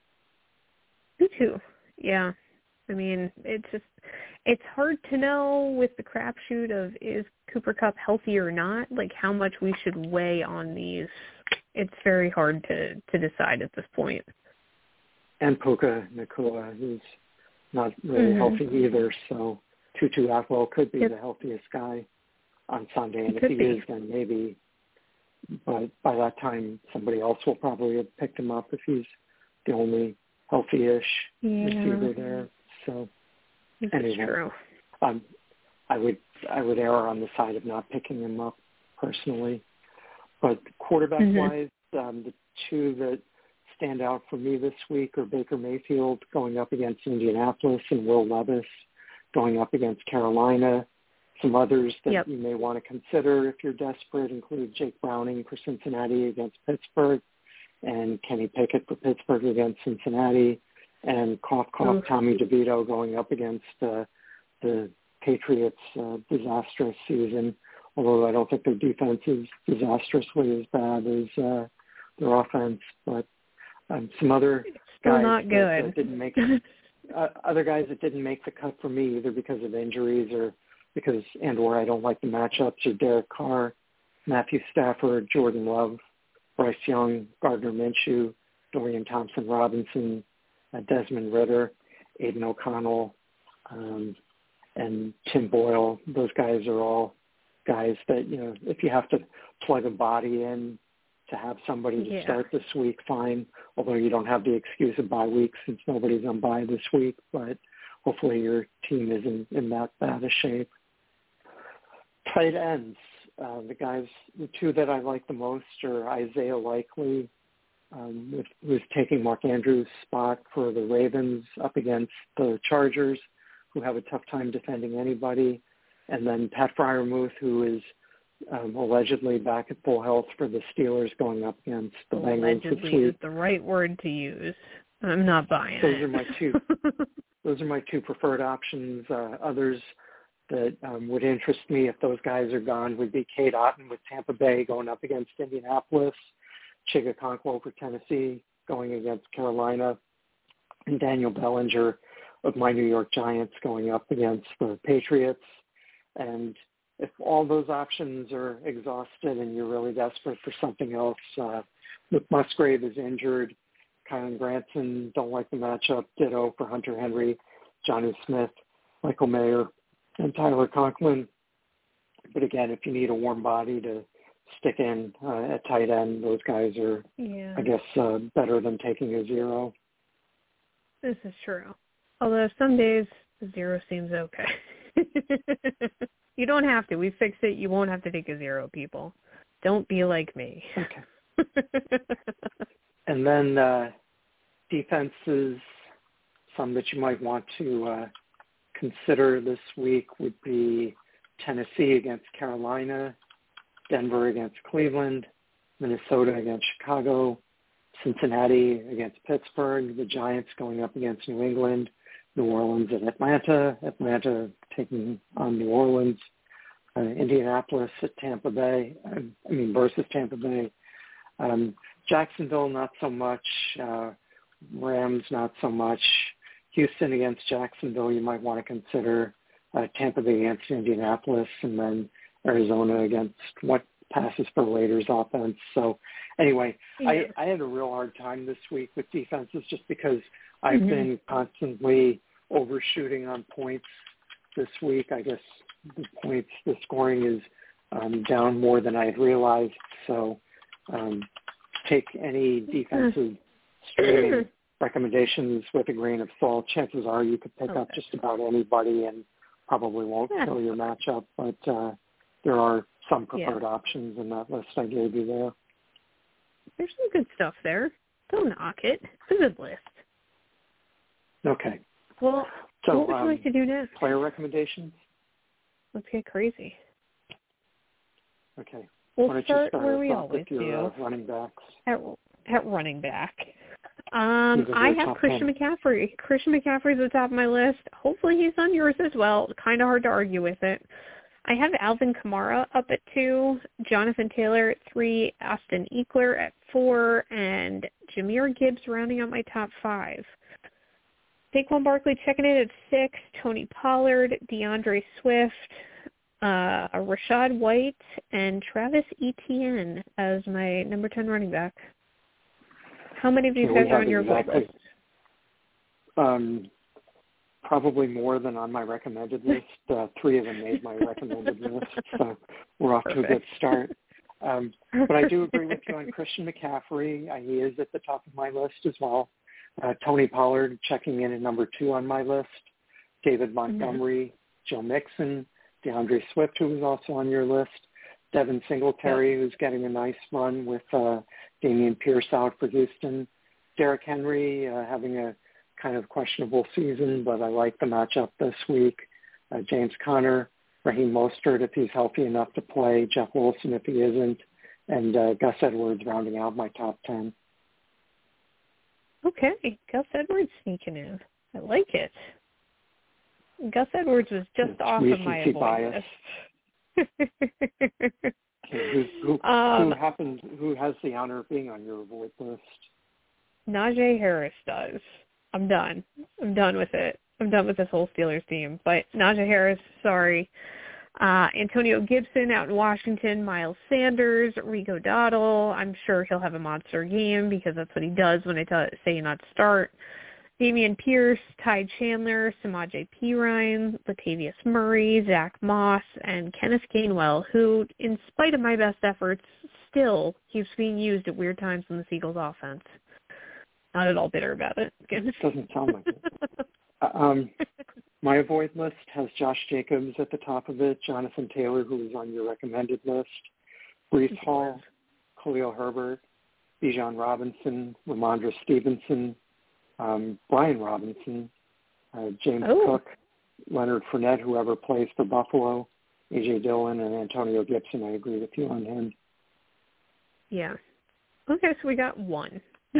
Tutu, yeah. I mean, it's just, it's hard to know with the crapshoot of is Cooper Kupp healthy or not, like how much we should weigh on these. It's very hard to, to decide at this point. And Puka Nacua, who's not really mm-hmm. healthy either, so Tutu Atwell could be yep. the healthiest guy on Sunday, and if he be. is, then maybe, but by that time, somebody else will probably have picked him up if he's the only healthy-ish yeah. receiver there. So, anyway, true. Um, I would I would err on the side of not picking him up personally. But quarterback-wise, mm-hmm. um, the two that stand out for me this week are Baker Mayfield going up against Indianapolis and Will Levis going up against Carolina. Some others that yep. you may want to consider if you're desperate include Jake Browning for Cincinnati against Pittsburgh and Kenny Pickett for Pittsburgh against Cincinnati, and cough, cough, Oof. Tommy DeVito going up against uh, the Patriots' uh, disastrous season, although I don't think their defense is disastrously as bad as uh, their offense. But um, some other Still guys not that, good. that didn't make uh, other guys that didn't make the cut for me either because of injuries or because and or I don't like the matchups are Derek Carr, Matthew Stafford, Jordan Love, Bryce Young, Gardner Minshew, Dorian Thompson-Robinson, uh, Desmond Ritter, Aiden O'Connell, um, and Tim Boyle. Those guys are all guys that, you know, if you have to plug a body in to have somebody to yeah. start this week, fine, although you don't have the excuse of bye week since nobody's on bye this week, but hopefully your team isn't in that bad a shape. Tight ends. Uh, the guys, the two that I like the most are Isaiah Likely, um, with, who's taking Mark Andrews' spot for the Ravens up against the Chargers, who have a tough time defending anybody, and then Pat Freiermuth, who is um, allegedly back at full health for the Steelers going up against the Bengals this week. Allegedly is the right word to use. I'm not buying those it. Are my two, those are my two preferred options. Uh, others that um, would interest me if those guys are gone would be Cade Otton with Tampa Bay going up against Indianapolis, Chig Okonkwo for Tennessee going against Carolina, and Daniel Bellinger of my New York Giants going up against the Patriots. And if all those options are exhausted and you're really desperate for something else, uh, Luke Musgrave is injured. Kylan Granson, don't like the matchup. Ditto for Hunter Henry, Jonnu Smith, Michael Mayer, and Tyler Conklin. But again, if you need a warm body to stick in uh, at tight end, those guys are, yeah. I guess, uh, better than taking a zero. This is true. Although some days zero seems okay. You don't have to. We fixed it. You won't have to take a zero, people. Don't be like me. Okay. And then uh, defenses, some that you might want to uh, consider this week would be Tennessee against Carolina, Denver against Cleveland, Minnesota against Chicago, Cincinnati against Pittsburgh, the Giants going up against New England, New Orleans and Atlanta, Atlanta taking on New Orleans, uh, Indianapolis at Tampa Bay, I mean versus Tampa Bay, um, Jacksonville not so much, uh, Rams not so much, Houston against Jacksonville you might want to consider, uh, Tampa Bay against Indianapolis, and then Arizona against what passes for Raiders offense. So anyway, Yeah. I, I had a real hard time this week with defenses just because I've Mm-hmm. been constantly overshooting on points this week. I guess the points, the scoring is um, down more than I had realized. So um, take any defensive streaming recommendations with a grain of salt. Chances are you could pick okay. up just about anybody and probably won't yeah. kill your matchup, but uh, there are some preferred yeah. options in that list I gave you there. There's some good stuff there. Don't knock it. It's a good list. Okay. Well, so, what would um, you like to do next? Player recommendations? Let's get crazy. Okay. We'll Why don't start you start where us we off always with your do. uh, running backs? At, at running back. Um, These are I your have top Christian ten. McCaffrey. Christian McCaffrey's at the top of my list. Hopefully he's on yours as well. Kind of hard to argue with it. I have Alvin Kamara up at two, Jonathan Taylor at three, Austin Eckler at four, and Jahmyr Gibbs rounding out my top five. Saquon Barkley checking in at six, Tony Pollard, DeAndre Swift, uh, Rashad White, and Travis Etienne as my number ten running back. How many of these So guys we are have on your avoid exactly, list? Um, probably more than on my recommended list. Uh, three of them made my recommended list, so we're off Perfect. to a good start. Um, but I do agree with you on Christian McCaffrey. Uh, he is at the top of my list as well. Uh, Tony Pollard checking in at number two on my list. David Montgomery, mm-hmm. Joe Mixon, DeAndre Swift, who was also on your list. Devin Singletary, yep. who's getting a nice run with uh, Dameon Pierce out for Houston. Derrick Henry uh, having a kind of questionable season, but I like the matchup this week. Uh, James Conner, Raheem Mostert if he's healthy enough to play, Jeff Wilson if he isn't, and uh, Gus Edwards rounding out my top ten. Okay, Gus Edwards sneaking in. I like it. Gus Edwards was just it's off of my avoid bias. list. Okay, who, who, um, who happens? Who has the honor of being on your avoid list? Najee Harris does. I'm done. I'm done with it. I'm done with this whole Steelers team. But Najee Harris, sorry. Uh, Antonio Gibson out in Washington, Miles Sanders, Rico Dowdle. I'm sure he'll have a monster game because that's what he does when I tell, say not to start. Dameon Pierce, Ty Chandler, Samaje Perine, Latavius Murray, Zach Moss, and Kenneth Gainwell, who, in spite of my best efforts, still keeps being used at weird times in the Eagles' offense. Not at all bitter about it. It doesn't sound like it. Um, my avoid list has Josh Jacobs at the top of it, Jonathan Taylor, who is on your recommended list, Breece Hall, Khalil Herbert, Bijan Robinson, Ramondre Stevenson, um, Brian Robinson, uh, James oh. Cook, Leonard Fournette, whoever plays for Buffalo, A J Dillon, and Antonio Gibson. I agree with you on him. Yeah. Okay, so we got one.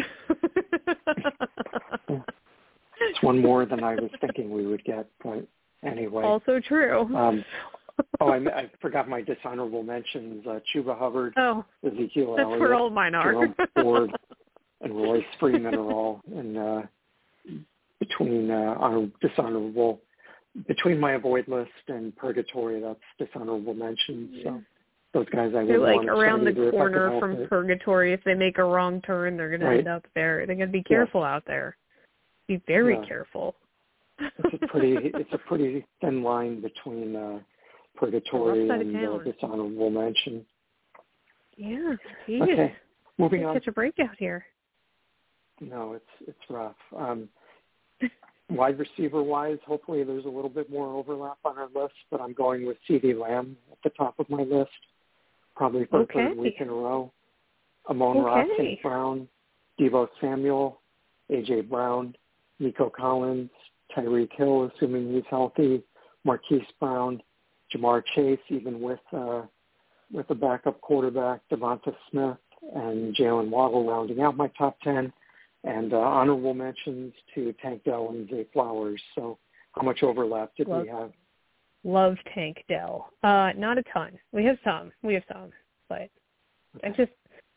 It's one more than I was thinking we would get, but anyway. Also true. Um, oh, I, I forgot my dishonorable mentions. Uh, Chuba Hubbard, oh, Ezekiel that's Elliott, where all mine are. Jerome Ford, and Royce Freeman are all in uh, between uh, honor, dishonorable, between my avoid list and purgatory. That's dishonorable mentions. So those guys I they're would like want to around the corner from it. purgatory. If they make a wrong turn, they're going to right. end up there. They're going to be careful yes. out there. Be very yeah. careful. It's a pretty it's a pretty thin line between uh, purgatory and uh, dishonorable mention. Yeah. Geez. Okay. Moving on. Catch a break out here. No, it's it's rough. Um, wide receiver wise, hopefully there's a little bit more overlap on our list, but I'm going with CeeDee Lamb at the top of my list, probably for okay. the third week in a row. Amon okay. Ross Saint Brown, Deebo Samuel, A J Brown, Nico Collins, Tyreek Hill, assuming he's healthy, Marquise Brown, Jamar Chase, even with uh, with a backup quarterback, Devonta Smith, and Jalen Waddle rounding out my top ten, and uh, honorable mentions to Tank Dell and Zay Flowers. So how much overlap did love, we have? Love Tank Dell. Uh, not a ton. We have some. We have some. But okay. I just,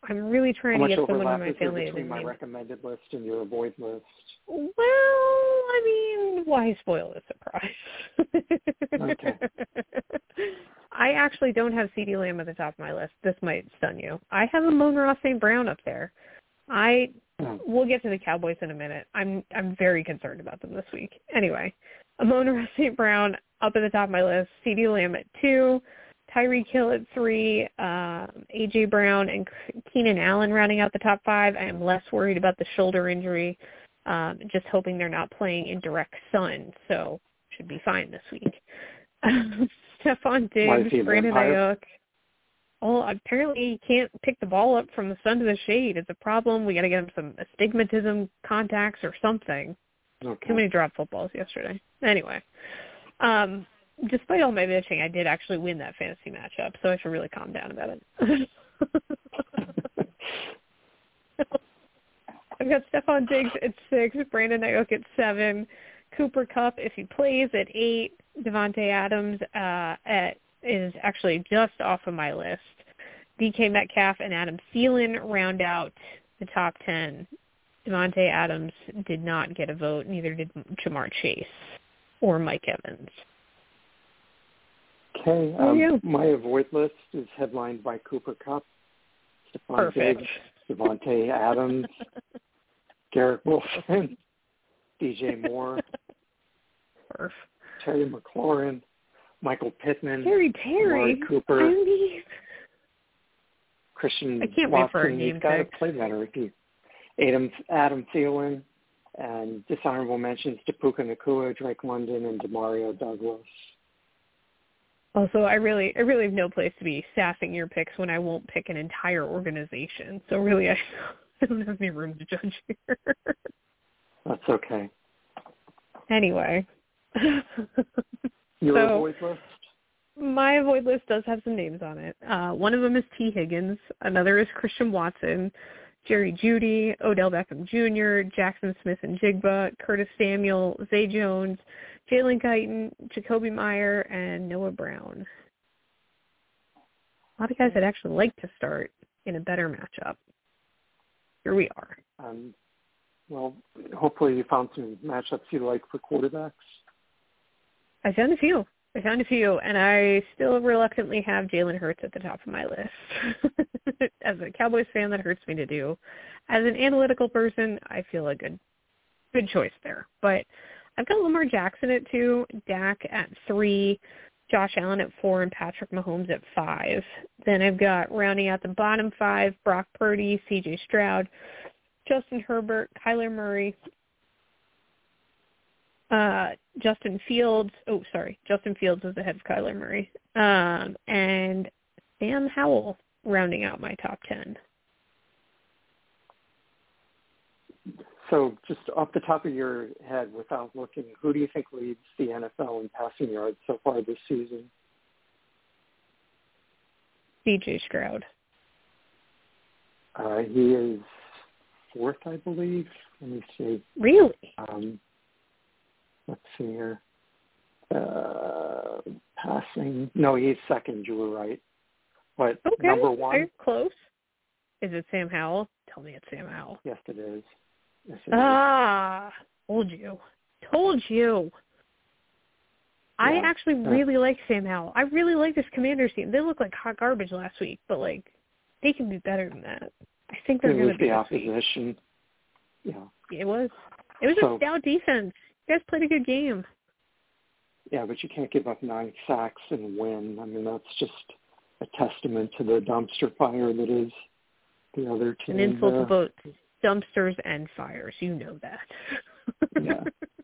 I'm really trying How to much get someone in overlap my is there family to between my name. recommended list and your avoid list? Well, I mean, why spoil the surprise? Okay. I actually don't have CeeDee Lamb at the top of my list. This might stun you. I have Amon-Ra Saint Brown up there. I Oh. we'll get to the Cowboys in a minute. I'm I'm very concerned about them this week. Anyway, Amon-Ra Saint Brown up at the top of my list. CeeDee Lamb at two. Tyreek Hill at three, um, A J. Brown and Keenan Allen rounding out the top five. I am less worried about the shoulder injury, um, just hoping they're not playing in direct sun, so should be fine this week. Stephon Diggs, Brandon Ayuk. Oh, apparently he can't pick the ball up from the sun to the shade. It's a problem. We got to get him some astigmatism contacts or something. Okay. Too many drop footballs yesterday. Anyway. Um, Despite all my bitching, I did actually win that fantasy matchup, so I should really calm down about it. I've got Stephon Diggs at six, Brandon Ayuk at seven, Cooper Kupp, if he plays, at eight, Devontae Adams uh, at is actually just off of my list. D K Metcalf and Adam Thielen round out the top ten. Devontae Adams did not get a vote, neither did Jamar Chase or Mike Evans. Okay. Oh, Um, yeah. my avoid list is headlined by Cooper Kupp, Stephon Perfect. Diggs, Devontae Adams, Garrett Wilson, D J Moore, Perf. Terry McLaurin, Michael Pittman, Terry Terry. Amari Cooper, I mean, Christian I can't wait for our Watson. game He's got to picks. play better. He, Adam, Adam Thielen, and dishonorable mentions to Puka Nacua, Drake London, and Demario Douglas. Also, I really, I really have no place to be sassing your picks when I won't pick an entire organization. So really, I, I don't have any room to judge here. That's okay. Anyway. Your so, avoid list? My avoid list does have some names on it. Uh, one of them is T. Higgins. Another is Christian Watson, Jerry Jeudy, Odell Beckham Junior, Jackson Smith and Jigba, Curtis Samuel, Zay Jones, Jalen Guyton, Jacoby Meyer, and Noah Brown. A lot of guys I'd actually like to start in a better matchup. Here we are. Um, well, hopefully you found some matchups you like for quarterbacks. I found a few. I found a few, and I still reluctantly have Jalen Hurts at the top of my list. As a Cowboys fan, that hurts me to do. As an analytical person, I feel a good, good choice there. But I've got Lamar Jackson at two, Dak at three, Josh Allen at four, and Patrick Mahomes at five. Then I've got rounding out the bottom five, Brock Purdy, C J Stroud, Justin Herbert, Kyler Murray, uh, Justin Fields. Oh, sorry. Justin Fields is ahead of Kyler Murray. Um, and Sam Howell rounding out my top ten. So just off the top of your head, without looking, who do you think leads the N F L in passing yards so far this season? C J Stroud. Uh, he is fourth, I believe. Let me see. Really? Um, let's see here. Uh, passing. No, he's second. You were right. But Okay. number one. Are you close? Is it Sam Howell? Tell me it's Sam Howell. Yes, it is. Yes, it Ah, told you. Told you. I Yeah. actually really like Sam Howell. I really like this Commanders team. They look like hot garbage last week, but, like, they can be better than that. I think they're It going was to be the this week. opposition. Yeah. It was. It was So- a stout defense. You guys played a good game. Yeah, but you can't give up nine sacks and win. I mean, that's just a testament to the dumpster fire that is the other team. An insult there. to both dumpsters and fires. You know that. Yeah.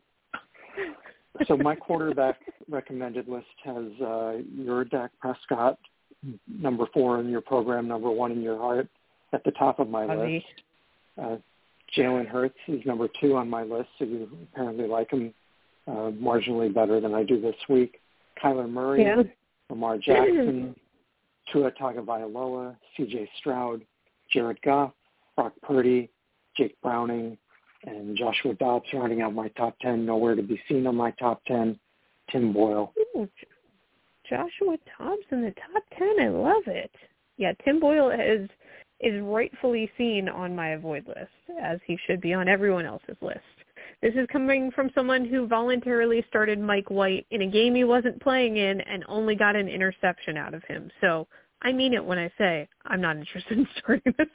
So my quarterback recommended list has uh, your Dak Prescott, number four in your program, number one in your heart, at the top of my Ozzy. list. Uh, Jalen Hurts is number two on my list, so you apparently like him uh, marginally better than I do this week. Kyler Murray, Yeah. Lamar Jackson, Tua Tagovailoa, C J Stroud, Jared Goff, Brock Purdy, Jake Browning, and Joshua Dobbs rounding out my top ten. Nowhere to be seen on my top ten. Tim Boyle. Ooh, Joshua Dobbs in the top ten. I love it. Yeah, Tim Boyle is is rightfully seen on my avoid list, as he should be on everyone else's list. This is coming from someone who voluntarily started Mike White in a game he wasn't playing in and only got an interception out of him. So I mean it when I say I'm not interested in starting this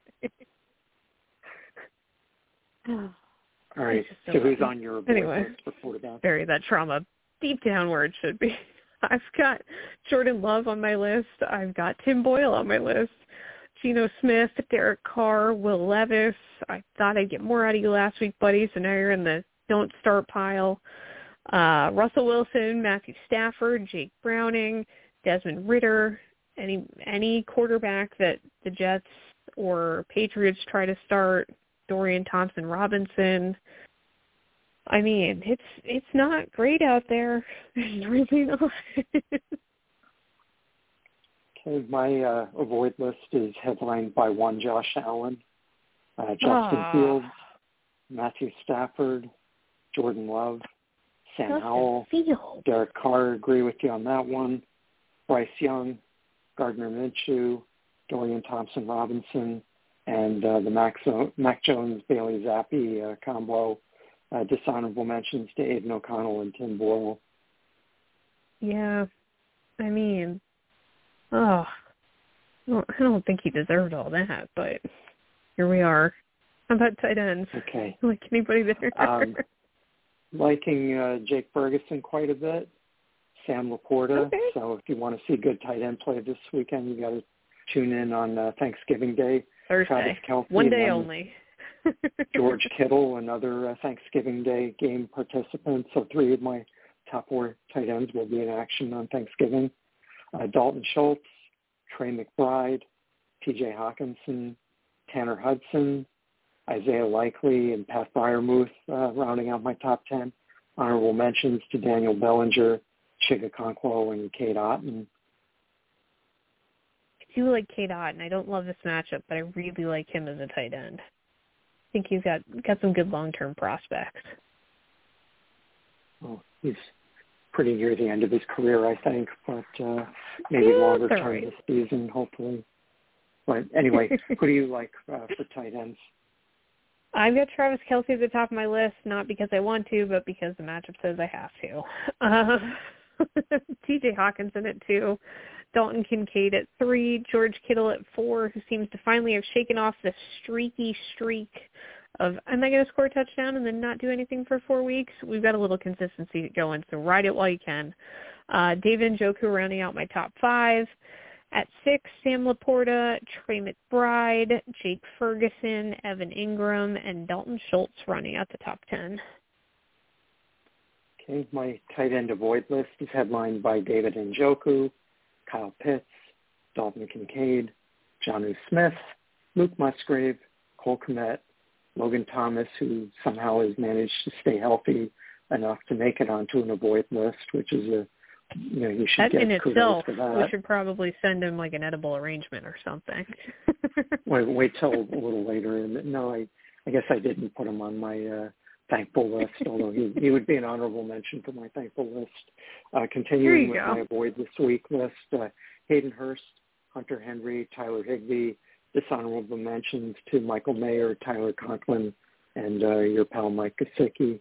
guy. All right, so, so who's on your avoid anyway, list for quarterback? Bury that trauma deep down where it should be. I've got Jordan Love on my list. I've got Tim Boyle on my list. Geno Smith, Derek Carr, Will Levis. I thought I'd get more out of you last week, buddy, so now you're in the don't start pile. Uh, Russell Wilson, Matthew Stafford, Jake Browning, Desmond Ridder, any any quarterback that the Jets or Patriots try to start, Dorian Thompson-Robinson. I mean, it's it's not great out there. It's really not. Okay, my uh, avoid list is headlined by one Josh Allen, uh, Justin Aww. Fields, Matthew Stafford, Jordan Love, Sam Justin Howell, Fields. Derek Carr, agree with you on that one, Bryce Young, Gardner Minshew, Dorian Thompson-Robinson, and uh, the Mac, Mac Jones-Bailey Zappi uh, combo. Uh, dishonorable mentions to Aiden O'Connell and Tim Boyle. Yeah, I mean, oh, well, I don't think he deserved all that, but here we are. How about tight ends? Okay. Like anybody there? Um, liking uh, Jake Ferguson quite a bit, Sam Laporta. Okay. So if you want to see good tight end play this weekend, you got to tune in on uh, Thanksgiving Day. Thursday. Kelce, One day only. George Kittle, another uh, Thanksgiving Day game participant. So three of my top four tight ends will be in action on Thanksgiving. Uh, Dalton Schultz, Trey McBride, T J Hawkinson, Tanner Hudson, Isaiah Likely, and Pat Freiermuth uh, rounding out my top ten. Honorable mentions to Daniel Bellinger, Chig Okonkwo, and Cade Otton. I do like Cade Otton. I don't love this matchup, but I really like him as a tight end. I think he's got got some good long-term prospects. Well, he's pretty near the end of his career, I think, but uh, maybe yeah, longer term right. this season, hopefully. But anyway, who do you like uh, for tight ends? I've got Travis Kelce at the top of my list, not because I want to, but because the matchup says I have to. Uh, T J Hawkinson at two, Dalton Kincaid at three, George Kittle at four, who seems to finally have shaken off the streaky streak of, am I going to score a touchdown and then not do anything for four weeks? We've got a little consistency going, so ride it while you can. Uh, David Njoku rounding out my top five. At six, Sam Laporta, Trey McBride, Jake Ferguson, Evan Ingram, and Dalton Schultz running out the top ten. Okay, my tight end avoid list is headlined by David Njoku, Kyle Pitts, Dalton Kincaid, Jonnu Smith, Luke Musgrave, Cole Kmet, Logan Thomas, who somehow has managed to stay healthy enough to make it onto an avoid list, which is a, you know, you should that get in kudos itself, for that. we should probably send him like an edible arrangement or something. wait, wait till a little later. And no, I, I guess I didn't put him on my uh, thankful list, although he, he would be an honorable mention for my thankful list. Uh, continuing with go. my avoid this week list, uh, Hayden Hurst, Hunter Henry, Tyler Higbee, dishonorable mentions to Michael Mayer, Tyler Conklin, and uh, your pal Mike Gesicki.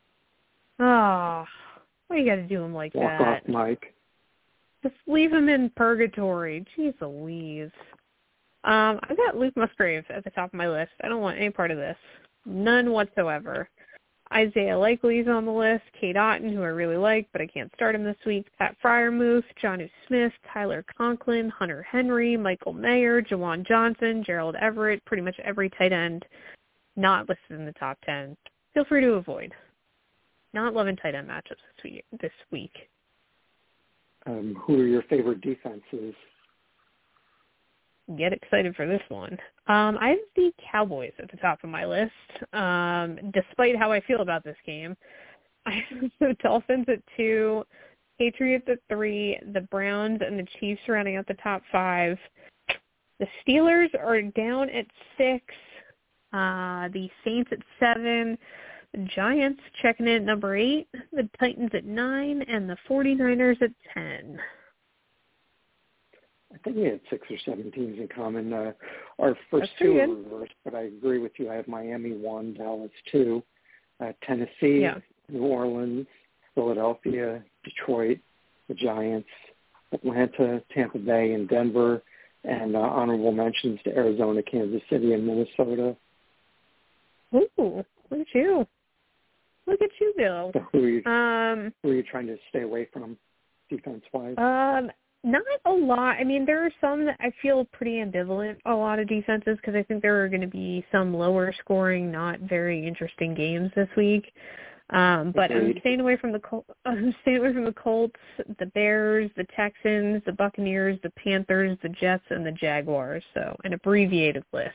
Oh, why you got to do him like Walk that? off, Mike. Just leave him in purgatory. Jeez Louise. Um, I've got Luke Musgrave at the top of my list. I don't want any part of this. None whatsoever. Isaiah Likely's on the list. Cade Otton, who I really like, but I can't start him this week. Pat Freiermuth, Jonnu Smith, Tyler Conklin, Hunter Henry, Michael Mayer, Jawan Johnson, Gerald Everett, pretty much every tight end not listed in the top ten. Feel free to avoid. Not loving tight end matchups this week. This week. Um, who are your favorite defenses? Get excited for this one. Um, I have the Cowboys at the top of my list, um, despite how I feel about this game. I have the Dolphins at two, Patriots at three, the Browns and the Chiefs rounding out the top five. The Steelers are down at six, uh, the Saints at seven, the Giants checking in at number eight, the Titans at nine, and the 49ers at ten. I think we had six or seven teams in common. Uh, our first That's two pretty are good. reversed, but I agree with you. I have Miami one, Dallas two, uh, Tennessee, Yeah. New Orleans, Philadelphia, Detroit, the Giants, Atlanta, Tampa Bay, and Denver, and uh, honorable mentions to Arizona, Kansas City, and Minnesota. Ooh, look at you. Look at you go. So who are you, Um, who are you trying to stay away from defense-wise? um, not a lot. I mean, there are some that I feel pretty ambivalent, a lot of defenses, because I think there are going to be some lower scoring, not very interesting games this week. Um, but I'm Agreed. staying away from the Col- I'm staying away from the Colts, the Bears, the Texans, the Buccaneers, the Panthers, the Jets, and the Jaguars. So an abbreviated list.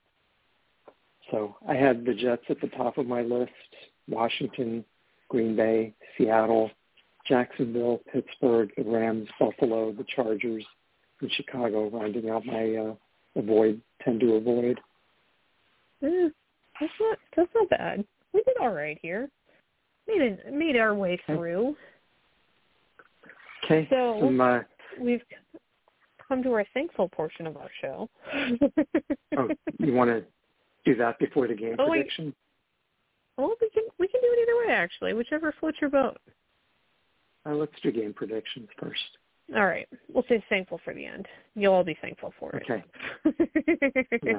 So I had the Jets at the top of my list, Washington, Green Bay, Seattle, Jacksonville, Pittsburgh, the Rams, Buffalo, the Chargers, and Chicago, rounding out my uh, avoid, tend to avoid. Eh, that's not that's not bad. We did all right here. Made it, made our way through. Okay. So Some, uh, we've come to our thankful portion of our show. oh, you want to do that before the game Oh, wait. prediction? Well, we can we can do it either way, actually, whichever floats your boat. Uh, let's do game predictions first. All right, we'll say thankful for the end. You'll all be thankful for it. Okay. Yeah.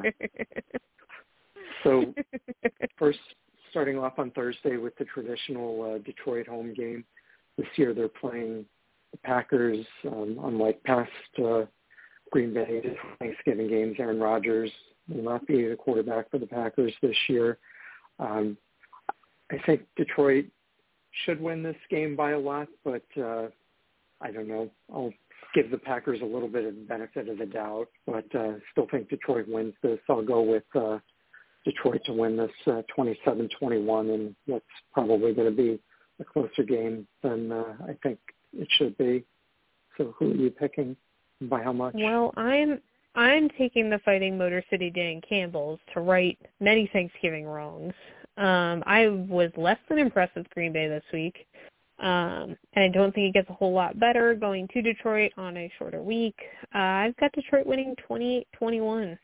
So first, starting off on Thursday with the traditional uh, Detroit home game. This year they're playing the Packers. Um, unlike past uh, Green Bay Thanksgiving games, Aaron Rodgers will not be the quarterback for the Packers this year. Um, I think Detroit should win this game by a lot, but uh, I don't know. I'll give the Packers a little bit of the benefit of the doubt, but uh, still think Detroit wins this. I'll go with uh, Detroit to win this uh, twenty-seven twenty-one, and what's probably going to be a closer game than uh, I think it should be. So who are you picking? By how much? Well, I'm I'm taking the Fighting Motor City Dan Campbells to right many Thanksgiving wrongs. Um, I was less than impressed with Green Bay this week, um, and I don't think it gets a whole lot better going to Detroit on a shorter week. Uh, I've got Detroit winning twenty-eight twenty-one.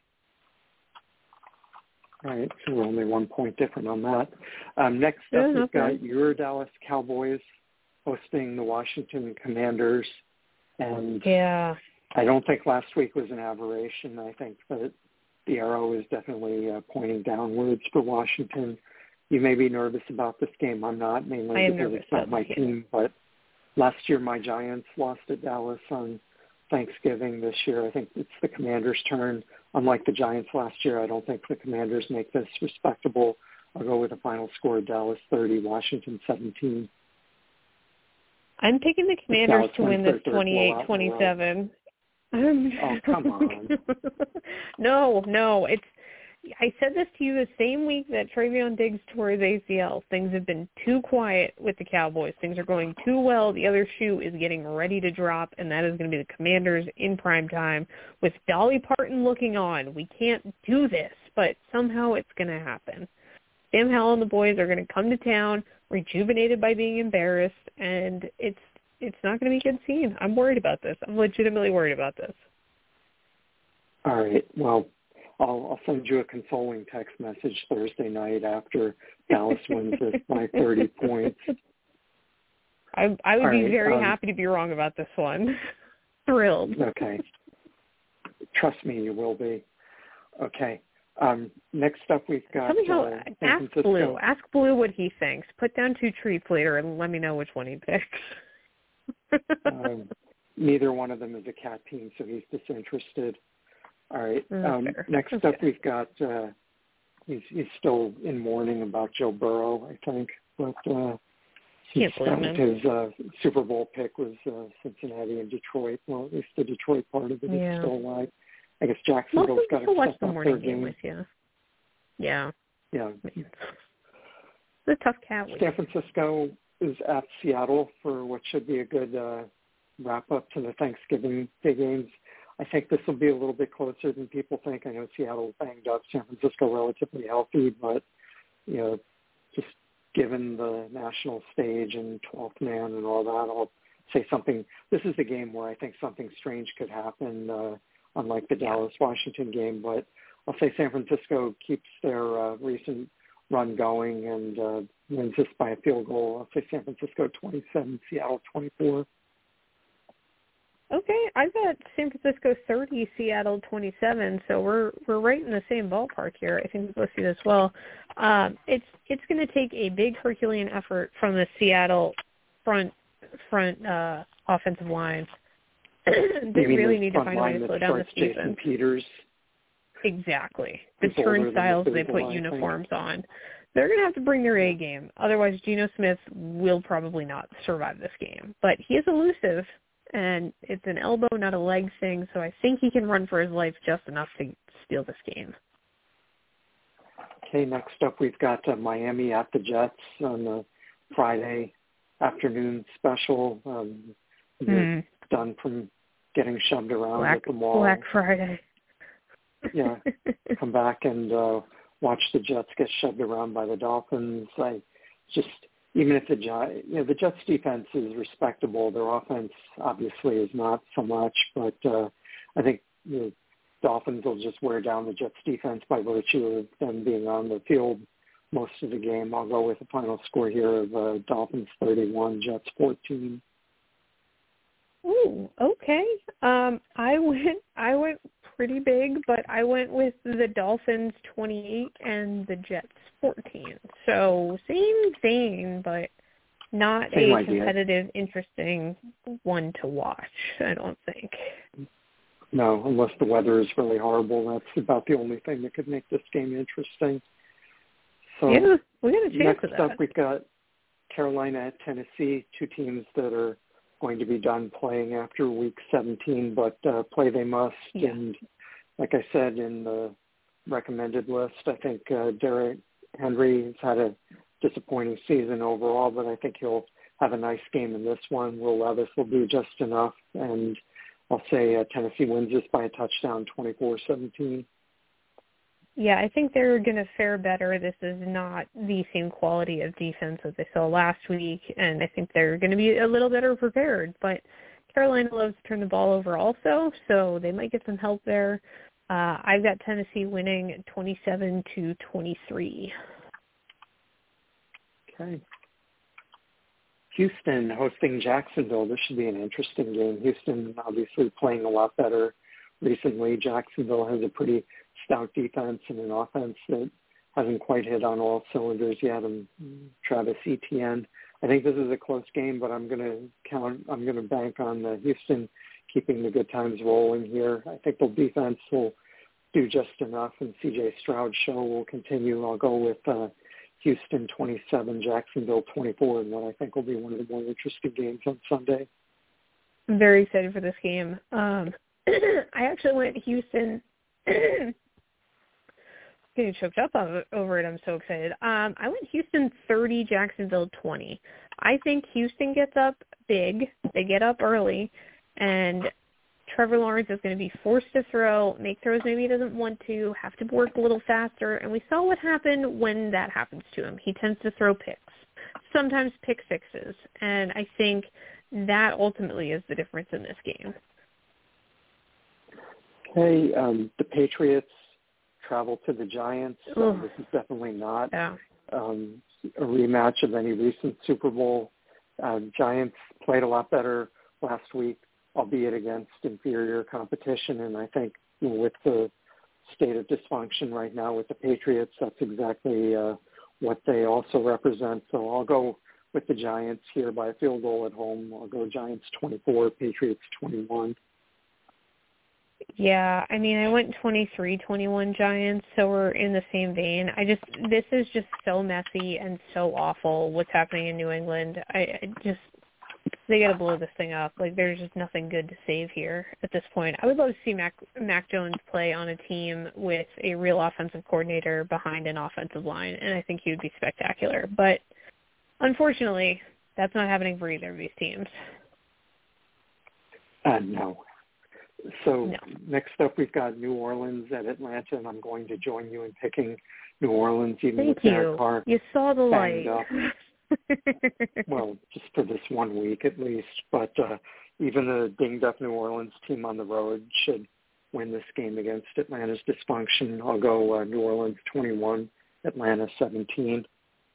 All right, so we're only one point different on that. Um, next Yeah, up, we've okay. got your Dallas Cowboys hosting the Washington Commanders, and Yeah. I don't think last week was an aberration. I think that the arrow is definitely uh, pointing downwards for Washington. You may be nervous about this game. I'm not, mainly I am because nervous it's not about my this game. team. But last year, my Giants lost at Dallas on Thanksgiving. This year, I think it's the Commanders' turn. Unlike the Giants last year, I don't think the Commanders make this respectable. I'll go with a final score of Dallas thirty, Washington seventeen. I'm picking the Commanders Dallas to win wins this their third blowout in a row. twenty-eight twenty-seven. Oh, come on. no, no. It's. I said this to you the same week that Travion Diggs tore his A C L. Things have been too quiet with the Cowboys. Things are going too well. The other shoe is getting ready to drop, and that is going to be the Commanders in prime time with Dolly Parton looking on. We can't do this, but somehow it's going to happen. Sam Howell and the boys are going to come to town, rejuvenated by being embarrassed, and it's it's not going to be a good scene. I'm worried about this. I'm legitimately worried about this. All right. Well, I'll, I'll send you a consoling text message Thursday night after Dallas wins this by thirty points. I, I would All be right, very um, happy to be wrong about this one. Thrilled. Okay. Trust me, you will be. Okay. Um, next up, we've got Tell me how, uh, San ask Francisco. Blue. Ask Blue what he thinks. Put down two treats later and let me know which one he picks. um, neither one of them is a cat team, so he's disinterested. All right. Mm, Um, fair. next Okay. up, we've got uh, he's, he's still in mourning about Joe Burrow, I think, but uh, he's, Can't blame him. his uh, Super Bowl pick was uh, Cincinnati and Detroit. Well, at least the Detroit part of it Yeah. is still alive. I guess Most Jacksonville's of got us to will watch step the up morning their game game. with you. Yeah. Yeah. It's a tough cat week. San Francisco is at Seattle for what should be a good uh, wrap-up to the Thanksgiving Day games. I think this will be a little bit closer than people think. I know Seattle's banged up, San Francisco relatively healthy, but, you know, just given the national stage and twelfth man and all that, I'll say something. This is the game where I think something strange could happen, uh, unlike the Dallas-Washington game. But I'll say San Francisco keeps their uh, recent run going and uh, wins this by a field goal. I'll say San Francisco twenty-seven, Seattle twenty-four. Okay, I've got San Francisco thirty, Seattle twenty-seven, so we're we're right in the same ballpark here. I think we both see this well. Um, it's it's going to take a big Herculean effort from the Seattle front front uh, offensive line. They really need to find a way to slow down this defense. Jason Peters. Exactly. The turnstiles they put uniforms on. They're going to have to bring their A game. Otherwise, Geno Smith will probably not survive this game. But he is elusive, and it's an elbow, not a leg thing, so I think he can run for his life just enough to steal this game. Okay, next up we've got uh, Miami at the Jets on the Friday afternoon special. Um, they're mm. done from getting shoved around Black, at the mall. Black Friday. Yeah, come back and uh, watch the Jets get shoved around by the Dolphins. I just, even if the Jets, you know, the Jets defense is respectable, their offense obviously is not so much, but uh, I think the Dolphins will just wear down the Jets defense by virtue of them being on the field most of the game. I'll go with the final score here of uh, Dolphins thirty-one, Jets fourteen. Ooh, okay. Um, I went I went pretty big, but I went with the Dolphins twenty-eight and the Jets fourteen. So same thing, but not same a idea. competitive, interesting one to watch, I don't think. No, unless the weather is really horrible. That's about the only thing that could make this game interesting. So yeah, we got a chance next of that. up, we've got Carolina at Tennessee, two teams that are going to be done playing after week seventeen, but uh, play they must. Yeah. And like I said in the recommended list, I think uh, Derrick Henry has had a disappointing season overall, but I think he'll have a nice game in this one. Will Levis will do just enough, and I'll say uh, Tennessee wins this by a touchdown, twenty-four seventeen. Yeah, I think they're going to fare better. This is not the same quality of defense as they saw last week, and I think they're going to be a little better prepared. But Carolina loves to turn the ball over also, so they might get some help there. Uh, I've got Tennessee winning twenty-seven to twenty-three. Okay. Houston hosting Jacksonville. This should be an interesting game. Houston obviously playing a lot better recently. Jacksonville has a pretty stout defense and an offense that hasn't quite hit on all cylinders yet. And Travis Etienne. I think this is a close game, but I'm going to count. I'm going to bank on uh, Houston keeping the good times rolling here. I think the defense will do just enough, and C J Stroud's show will continue. I'll go with uh, Houston twenty-seven, Jacksonville twenty-four, and what I think will be one of the more interesting games on Sunday. I'm very excited for this game. Um, I actually went Houston. Getting choked up over it. I'm so excited. Um, I went Houston thirty, Jacksonville twenty. I think Houston gets up big. They get up early, and Trevor Lawrence is going to be forced to throw, make throws maybe he doesn't want to, have to work a little faster. And we saw what happened when that happens to him. He tends to throw picks, sometimes pick sixes. And I think that ultimately is the difference in this game. Okay, um, the Patriots travel to the Giants. So this is definitely not yeah. um, a rematch of any recent Super Bowl. Uh, Giants played a lot better last week, albeit against inferior competition. And I think you know, with the state of dysfunction right now with the Patriots, that's exactly uh, what they also represent. So I'll go with the Giants here by a field goal at home. I'll go Giants twenty-four, Patriots twenty-one. Yeah, I mean, I went twenty-three twenty-one Giants, so we're in the same vein. I just, this is just so messy and so awful what's happening in New England. I, I just, they got to blow this thing up. Like, there's just nothing good to save here at this point. I would love to see Mac, Mac Jones play on a team with a real offensive coordinator behind an offensive line, and I think he would be spectacular. But unfortunately, that's not happening for either of these teams. Uh, no. So no. Next up, we've got New Orleans at Atlanta, and I'm going to join you in picking New Orleans, even Thank with Derek you. Carr. You saw the light. well, just for this one week at least. But uh, even the dinged-up New Orleans team on the road should win this game against Atlanta's dysfunction. I'll go uh, New Orleans twenty-one, Atlanta seventeen.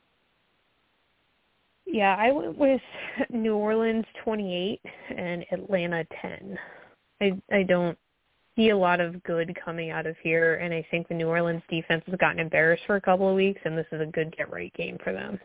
Yeah, I went with New Orleans twenty-eight and Atlanta ten. I I don't see a lot of good coming out of here, and I think the New Orleans defense has gotten embarrassed for a couple of weeks, and this is a good get-right game for them.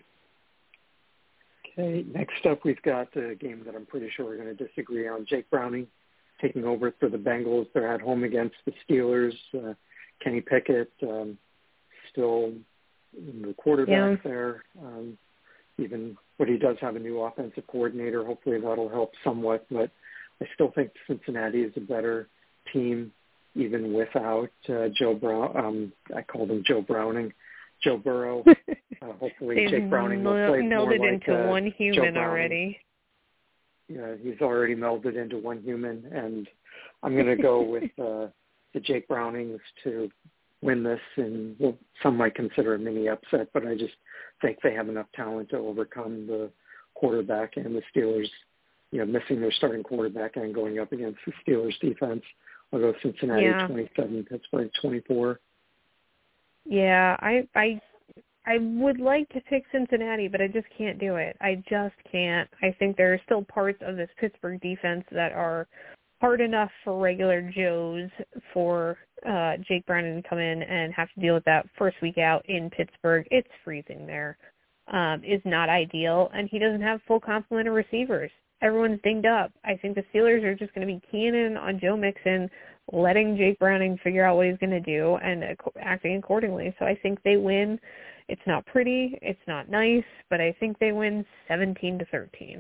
Okay, next up we've got a game that I'm pretty sure we're going to disagree on. Jake Browning taking over for the Bengals. They're at home against the Steelers. Uh, Kenny Pickett um, still the quarterback yeah. there. Um, even but he does have a new offensive coordinator. Hopefully that'll help somewhat, but I still think Cincinnati is a better team even without uh, Joe Brown. Um, I called him Joe Browning. Joe Burrow. Uh, hopefully Jake Browning will play more like melded into uh, one human already. Yeah, he's already melded into one human, and I'm going to go with uh, the Jake Brownings to win this, and well, some might consider a mini upset, but I just think they have enough talent to overcome the quarterback and the Steelers, you know, missing their starting quarterback and going up against the Steelers defense. I'll go Cincinnati yeah. twenty-seven, Pittsburgh twenty-four. Yeah, I I I would like to pick Cincinnati, but I just can't do it. I just can't. I think there are still parts of this Pittsburgh defense that are hard enough for regular Joes for uh, Jake Browning to come in and have to deal with that first week out in Pittsburgh. It's freezing there. Um, is not ideal, and he doesn't have full complement of receivers. Everyone's dinged up. I think the Steelers are just going to be keying in on Joe Mixon, letting Jake Browning figure out what he's going to do and uh, acting accordingly. So I think they win. It's not pretty. It's not nice, but I think they win seventeen to thirteen.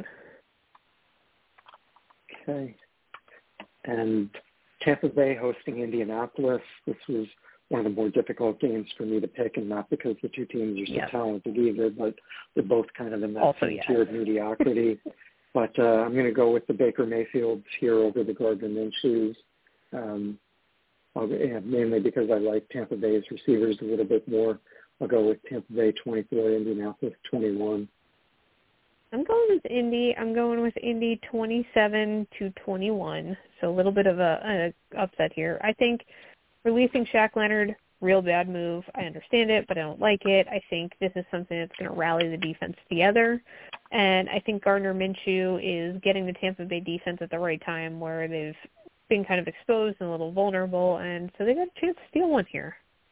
Okay. And Tampa Bay hosting Indianapolis. This was one of the more difficult games for me to pick, and not because the two teams are so yes. talented either, but they're both kind of in that also, same yes. tier of mediocrity. But uh, I'm going to go with the Baker Mayfields here over the Gardner Minshew's, um, I'll, yeah, mainly because I like Tampa Bay's receivers a little bit more. I'll go with Tampa Bay twenty-four, Indianapolis twenty-one. I'm going with Indy. I'm going with Indy twenty-seven to twenty-one. So a little bit of a, a upset here. I think releasing Shaq Leonard, real bad move. I understand it, but I don't like it. I think this is something that's going to rally the defense together. And I think Gardner Minshew is getting the Tampa Bay defense at the right time where they've been kind of exposed and a little vulnerable, and so they got a chance to steal one here.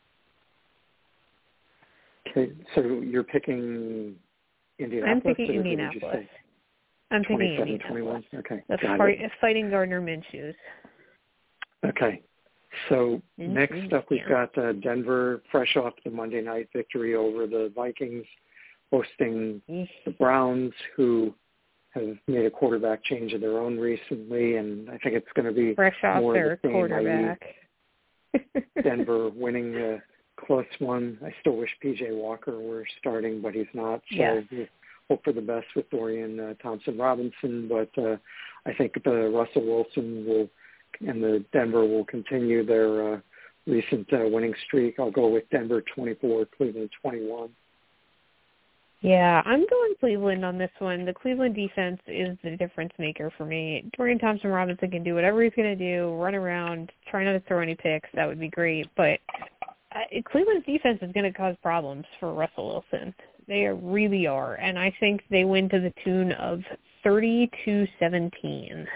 Okay, so you're picking Indianapolis? I'm picking Indianapolis. I'm picking Indianapolis. twenty-one? Okay, the got fight, it. Fighting Gardner Minshew's. Okay, so Mm-hmm. next up we've got uh, Denver, fresh off the Monday night victory over the Vikings, hosting the Browns, who have made a quarterback change of their own recently, and I think it's going to be fresh off more their of the same, quarterback. Denver winning a close one. I still wish P J Walker were starting, but he's not. So yes. we hope for the best with Dorian uh, Thompson-Robinson, but uh, I think the Russell Wilson will and the Denver will continue their uh, recent uh, winning streak. I'll go with Denver twenty-four, Cleveland twenty-one. Yeah, I'm going Cleveland on this one. The Cleveland defense is the difference maker for me. Dorian Thompson-Robinson can do whatever he's going to do, run around, try not to throw any picks. That would be great. But uh, Cleveland's defense is going to cause problems for Russell Wilson. They really are. And I think they win to the tune of thirty to seventeen.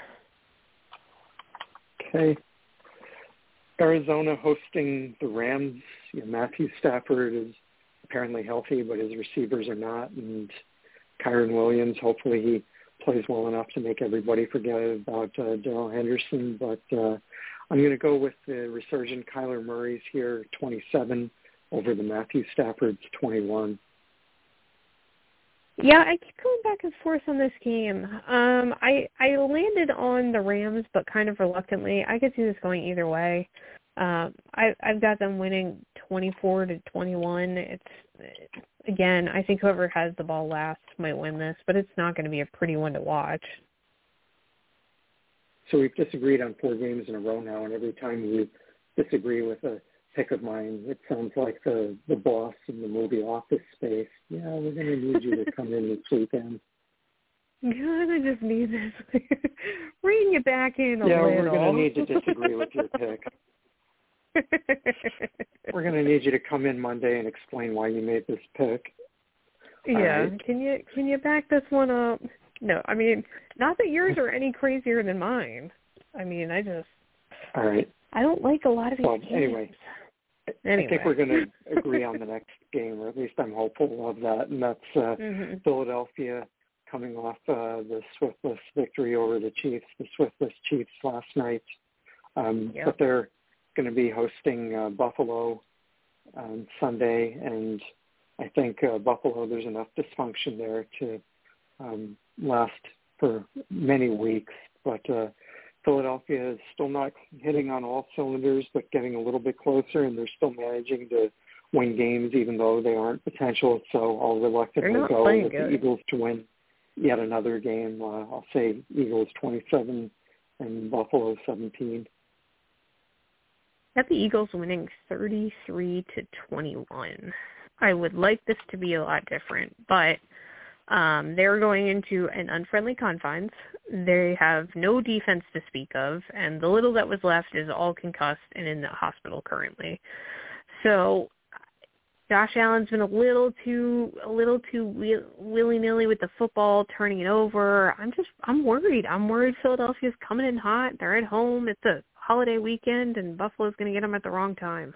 Okay. Arizona hosting the Rams. You know, Matthew Stafford is apparently healthy, but his receivers are not. And Kyron Williams, hopefully he plays well enough to make everybody forget about uh, Darrell Henderson. But uh, I'm going to go with the resurgent Kyler Murray's here, twenty-seven, over the Matthew Stafford's twenty-one. Yeah, I keep going back and forth on this game. Um, I I landed on the Rams, but kind of reluctantly. I could see this going either way. Um, I, I've got them winning twenty-four to twenty-one. It's again, I think whoever has the ball last might win this, but it's not going to be a pretty one to watch. So we've disagreed on four games in a row now, and every time we disagree with a pick of mine. It sounds like the, the boss in the movie Office Space. Yeah, we're going to need you to come in this weekend. God, I just need this. Bring it back in a yeah, little. Yeah, we're going to need to disagree with your pick. We're going to need you to come in Monday and explain why you made this pick. Yeah, right. can you can you back this one up? No, I mean, not that yours are any crazier than mine. I mean, I just all right. I don't like a lot of these well, games. Anyway, anyway, I think we're going to agree on the next game, or at least I'm hopeful of that, and that's uh, mm-hmm. Philadelphia coming off uh, the Swiftless victory over the Chiefs, the Swiftless Chiefs last night. Um, yep. But they're going to be hosting uh, Buffalo on Sunday, and I think uh, Buffalo, there's enough dysfunction there to um, last for many weeks. But uh, Philadelphia is still not hitting on all cylinders, but getting a little bit closer, and they're still managing to win games even though they aren't potential. So I'll reluctantly go with good. the Eagles to win yet another game. Uh, I'll say Eagles twenty-seven and Buffalo seventeen. Got the Eagles winning thirty-three to twenty-one. I would like this to be a lot different, but um, they're going into an unfriendly confines. They have no defense to speak of, and the little that was left is all concussed and in the hospital currently. So Josh Allen's been a little too a little too willy-nilly with the football, turning it over. I'm just I'm worried. I'm worried Philadelphia's coming in hot. They're at home. It's a holiday weekend, and Buffalo's going to get them at the wrong time.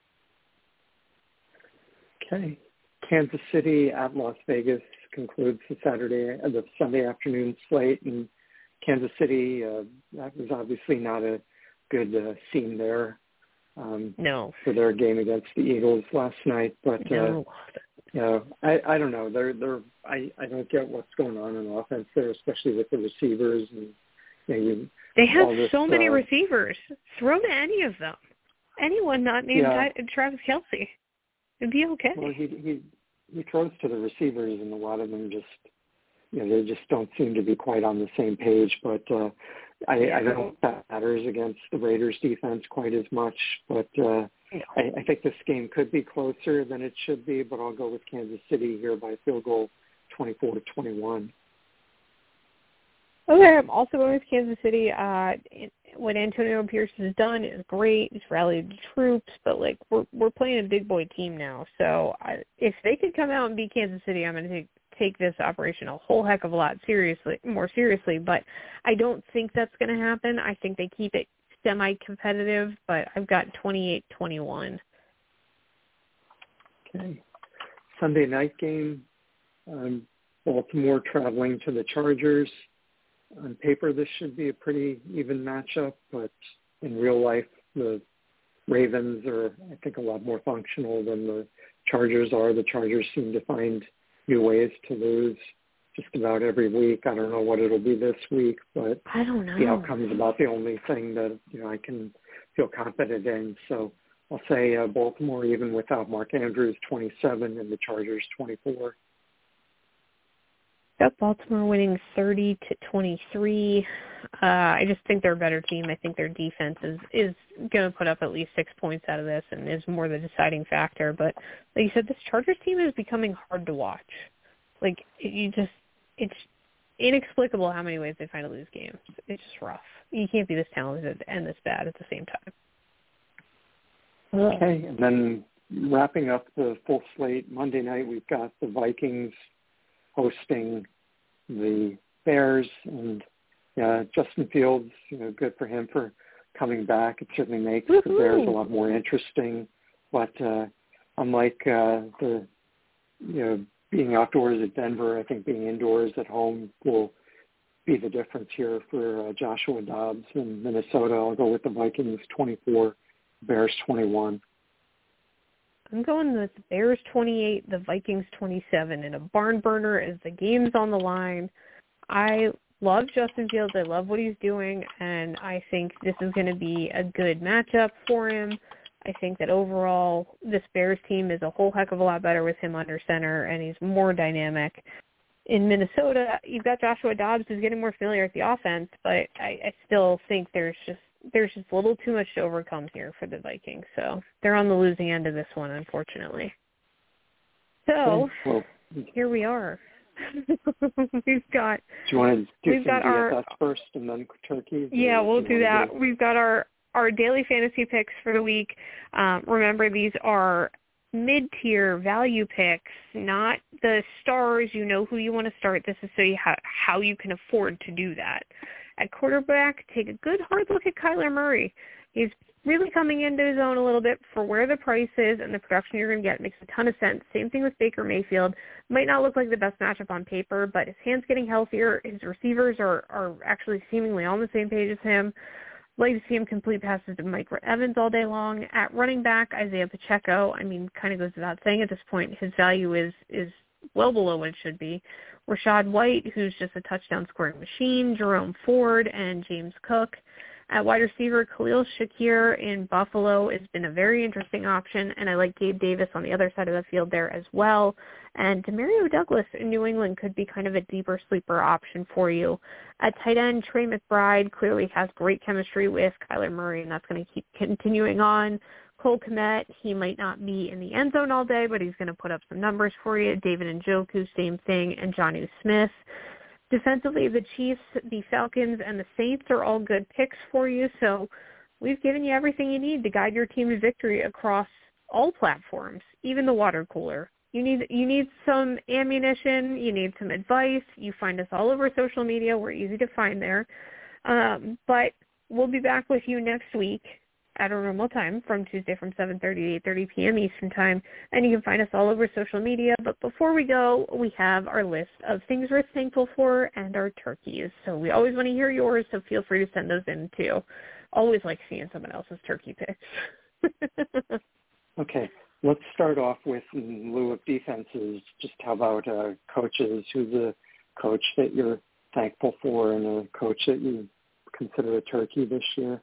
Okay. Kansas City at Las Vegas concludes the Saturday, uh, the Sunday afternoon slate, and Kansas City, uh, that was obviously not a good uh, scene there. Um, no. For their game against the Eagles last night, but no. uh, you know, I, I don't know. They're they're I, I don't get what's going on in offense there, especially with the receivers and you know, you, they have this, so many uh, receivers. Throw to any of them. Anyone not named yeah. Travis Kelce. It'd be okay. Well, he he he throws to the receivers, and a lot of them just you know they just don't seem to be quite on the same page. But uh, I, I don't think that matters against the Raiders' defense quite as much. But uh, no. I, I think this game could be closer than it should be. But I'll go with Kansas City here by field goal, twenty-four to twenty-one. Okay, I'm also going with Kansas City. Uh, what Antonio Pierce has done is great. He's rallied the troops, but like we're we're playing a big boy team now. So I, if they could come out and beat Kansas City, I'm going to take take this operation a whole heck of a lot seriously, more seriously. But I don't think that's going to happen. I think they keep it semi-competitive, but I've got twenty-eight twenty-one. Okay, Sunday night game. Um, Baltimore traveling to the Chargers. On paper, this should be a pretty even matchup, but in real life, the Ravens are, I think, a lot more functional than the Chargers are. The Chargers seem to find new ways to lose just about every week. I don't know what it'll be this week, but I don't know. The outcome is about the only thing that you know I can feel confident in. So I'll say uh, Baltimore, even without Mark Andrews, twenty-seven, and the Chargers, twenty-four. Got Baltimore winning thirty to twenty-three. Uh, I just think they're a better team. I think their defense is, is going to put up at least six points out of this and is more the deciding factor. But like you said, this Chargers team is becoming hard to watch. Like, you just, it's inexplicable how many ways they find to lose games. It's just rough. You can't be this talented and this bad at the same time. Okay, and then wrapping up the full slate, Monday night we've got the Vikings hosting the Bears, and uh, Justin Fields, you know, good for him for coming back. It certainly makes Woo-hoo. the Bears a lot more interesting. But uh, unlike uh, the, you know, being outdoors at Denver, I think being indoors at home will be the difference here for uh, Joshua Dobbs in Minnesota. I'll go with the Vikings twenty-four, Bears twenty-one. I'm going with the Bears twenty-eight, the Vikings twenty-seven, in a barn burner as the game's on the line. I love Justin Fields. I love what he's doing, and I think this is going to be a good matchup for him. I think that overall this Bears team is a whole heck of a lot better with him under center, and he's more dynamic. In Minnesota, you've got Joshua Dobbs who's getting more familiar with the offense, but I, I still think there's just there's just a little too much to overcome here for the Vikings. So they're on the losing end of this one, unfortunately. So well, here we are. We've got. Do you want to do we've some got D F S our, first and then turkeys? Yeah, we'll do that. Do... We've got our, our daily fantasy picks for the week. Um, remember, these are mid-tier value picks, not the stars. You know who you want to start. This is so you ha- how you can afford to do that. At quarterback, take a good hard look at Kyler Murray. He's really coming into his own a little bit for where the price is and the production you're going to get. Makes a ton of sense. Same thing with Baker Mayfield. Might not look like the best matchup on paper, but his hand's getting healthier. His receivers are, are actually seemingly on the same page as him. Like to see him complete passes to Mike Evans all day long. At running back, Isaiah Pacheco, I mean, kind of goes without saying at this point, his value is is well below what it should be. Rachaad White, who's just a touchdown scoring machine, Jerome Ford, and James Cook. At wide receiver, Khalil Shakir in Buffalo has been a very interesting option, and I like Gabe Davis on the other side of the field there as well. And Demario Douglas in New England could be kind of a deeper sleeper option for you. At tight end, Trey McBride clearly has great chemistry with Kyler Murray, and that's going to keep continuing on. Cole Kmet, he might not be in the end zone all day, but he's going to put up some numbers for you. David Njoku, same thing, and Jonnu Smith. Defensively, the Chiefs, the Falcons, and the Saints are all good picks for you. So we've given you everything you need to guide your team to victory across all platforms, even the water cooler. You need you need some ammunition. You need some advice. You find us all over social media. We're easy to find there. Um, but we'll be back with you next week at a normal time from Tuesday from seven thirty to eight thirty p.m. Eastern Time. And you can find us all over social media. But before we go, we have our list of things we're thankful for and our turkeys. So we always want to hear yours, so feel free to send those in too. Always like seeing someone else's turkey picks. Okay. Let's start off with, in lieu of defenses, just how about uh, coaches? Who's a coach that you're thankful for and a coach that you consider a turkey this year?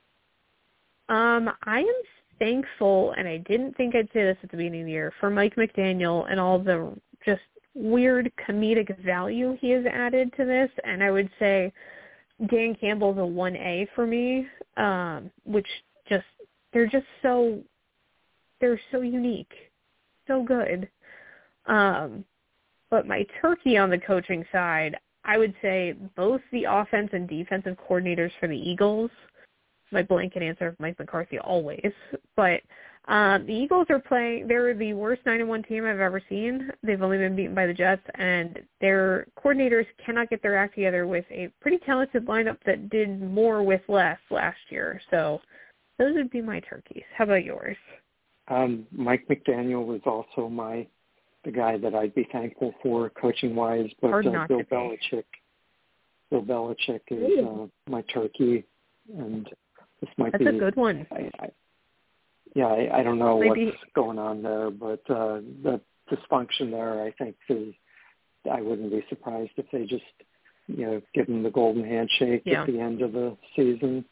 Um, I am thankful, and I didn't think I'd say this at the beginning of the year, for Mike McDaniel and all the just weird comedic value he has added to this. And I would say Dan Campbell's a one A for me, um, which just, they're just so, they're so unique, so good. Um, but my turkey on the coaching side, I would say both the offense and defensive coordinators for the Eagles. My blanket answer of Mike McCarthy always. But um, the Eagles are playing, they're the worst nine and one team I've ever seen. They've only been beaten by the Jets, and their coordinators cannot get their act together with a pretty talented lineup that did more with less last year. So those would be my turkeys. How about yours? Um, Mike McDaniel was also my the guy that I'd be thankful for coaching-wise, but Hard uh, not Bill to be. Belichick, Bill Belichick is uh, my turkey, and this might That's be a good one. I, I, yeah, I, I don't know Maybe. what's going on there, but uh, the dysfunction there, I think, is I wouldn't be surprised if they just, you know, give him the golden handshake Yeah. at the end of the season.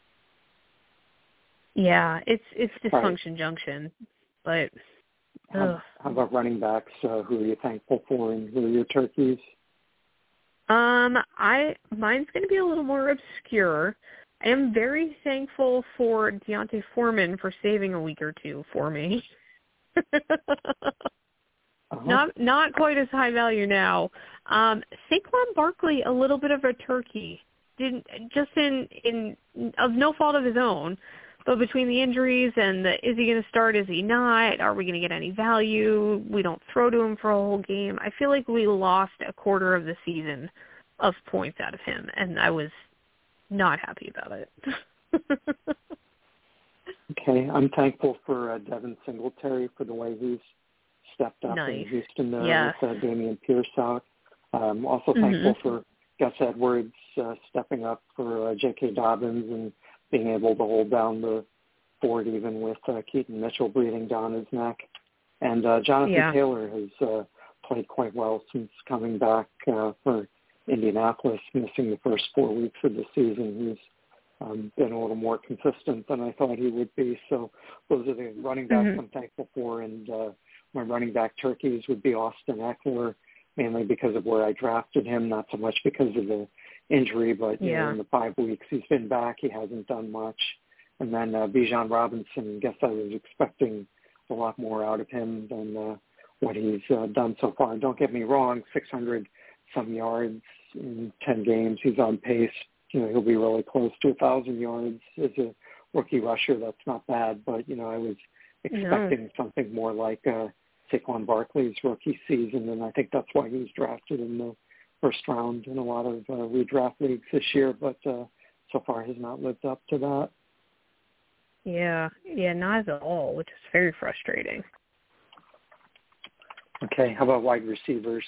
Yeah, it's it's dysfunction Right. junction, but How, ugh. how about running backs? Uh, who are you thankful for, and who are your turkeys? Um, I mine's going to be a little more obscure. I am very thankful for Deontay Foreman for saving a week or two for me. Uh-huh. Not not quite as high value now. Um, Saquon Barkley, a little bit of a turkey. Didn't just in in of no fault of his own. But between the injuries and the is he going to start, is he not, are we going to get any value, we don't throw to him for a whole game, I feel like we lost a quarter of the season of points out of him, and I was not happy about it. Okay, I'm thankful for uh, Devin Singletary for the way he's stepped up Nice. in Houston there Yes. with uh, Damian Pierce out. Um, also Mm-hmm. thankful for Gus Edwards uh, stepping up for uh, J K. Dobbins and being able to hold down the fort even with uh, Keaton Mitchell bleeding down his neck. And uh, Jonathan Yeah. Taylor has uh, played quite well since coming back uh, for Indianapolis, missing the first four weeks of the season. He's um, been a little more consistent than I thought he would be. So those are the running backs Mm-hmm. I'm thankful for. And uh, my running back turkeys would be Austin Eckler, mainly because of where I drafted him, not so much because of the injury, but you Yeah. know, in the five weeks he's been back, he hasn't done much. And then uh, Bijan Robinson, I guess I was expecting a lot more out of him than uh, what he's uh, done so far. Don't get me wrong, six hundred some yards in ten games. He's on pace. You know, he'll be really close to one thousand yards as a rookie rusher. That's not bad, but, you know, I was expecting no. something more like uh, Saquon Barkley's rookie season, and I think that's why he was drafted in the first round in a lot of uh, redraft leagues this year, but uh, so far has not lived up to that. Yeah, yeah, not at all, which is very frustrating. Okay, how about wide receivers?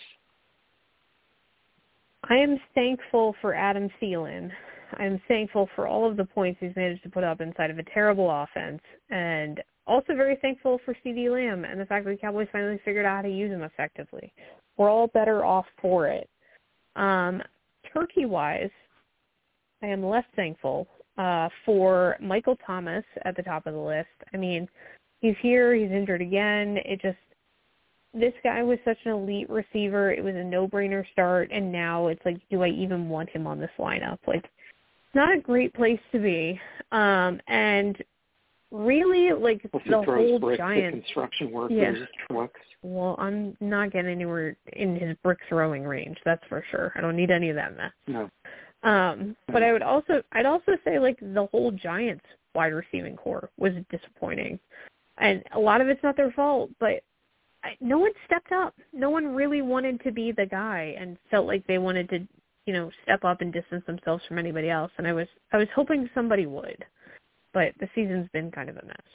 I am thankful for Adam Thielen. I'm thankful for all of the points he's managed to put up inside of a terrible offense, and also very thankful for CeeDee Lamb and the fact that the Cowboys finally figured out how to use him effectively. We're all better off for it. Um, turkey-wise, I am less thankful uh, for Michael Thomas at the top of the list. I mean, he's here, he's injured again. It just, this guy was such an elite receiver. It was a no-brainer start, and now it's like, do I even want him on this lineup? Like, not a great place to be. Um, and really, like, well, the whole bricks Giants. Construction workers, yeah. trucks. Well, I'm not getting anywhere in his brick throwing range, that's for sure. I don't need any of that mess. No. Um, but I would also, I'd also say, like, the whole Giants wide receiving core was disappointing. And a lot of it's not their fault, but I, no one stepped up. No one really wanted to be the guy and felt like they wanted to, you know, step up and distance themselves from anybody else. And I was, I was hoping somebody would, but the season's been kind of a mess.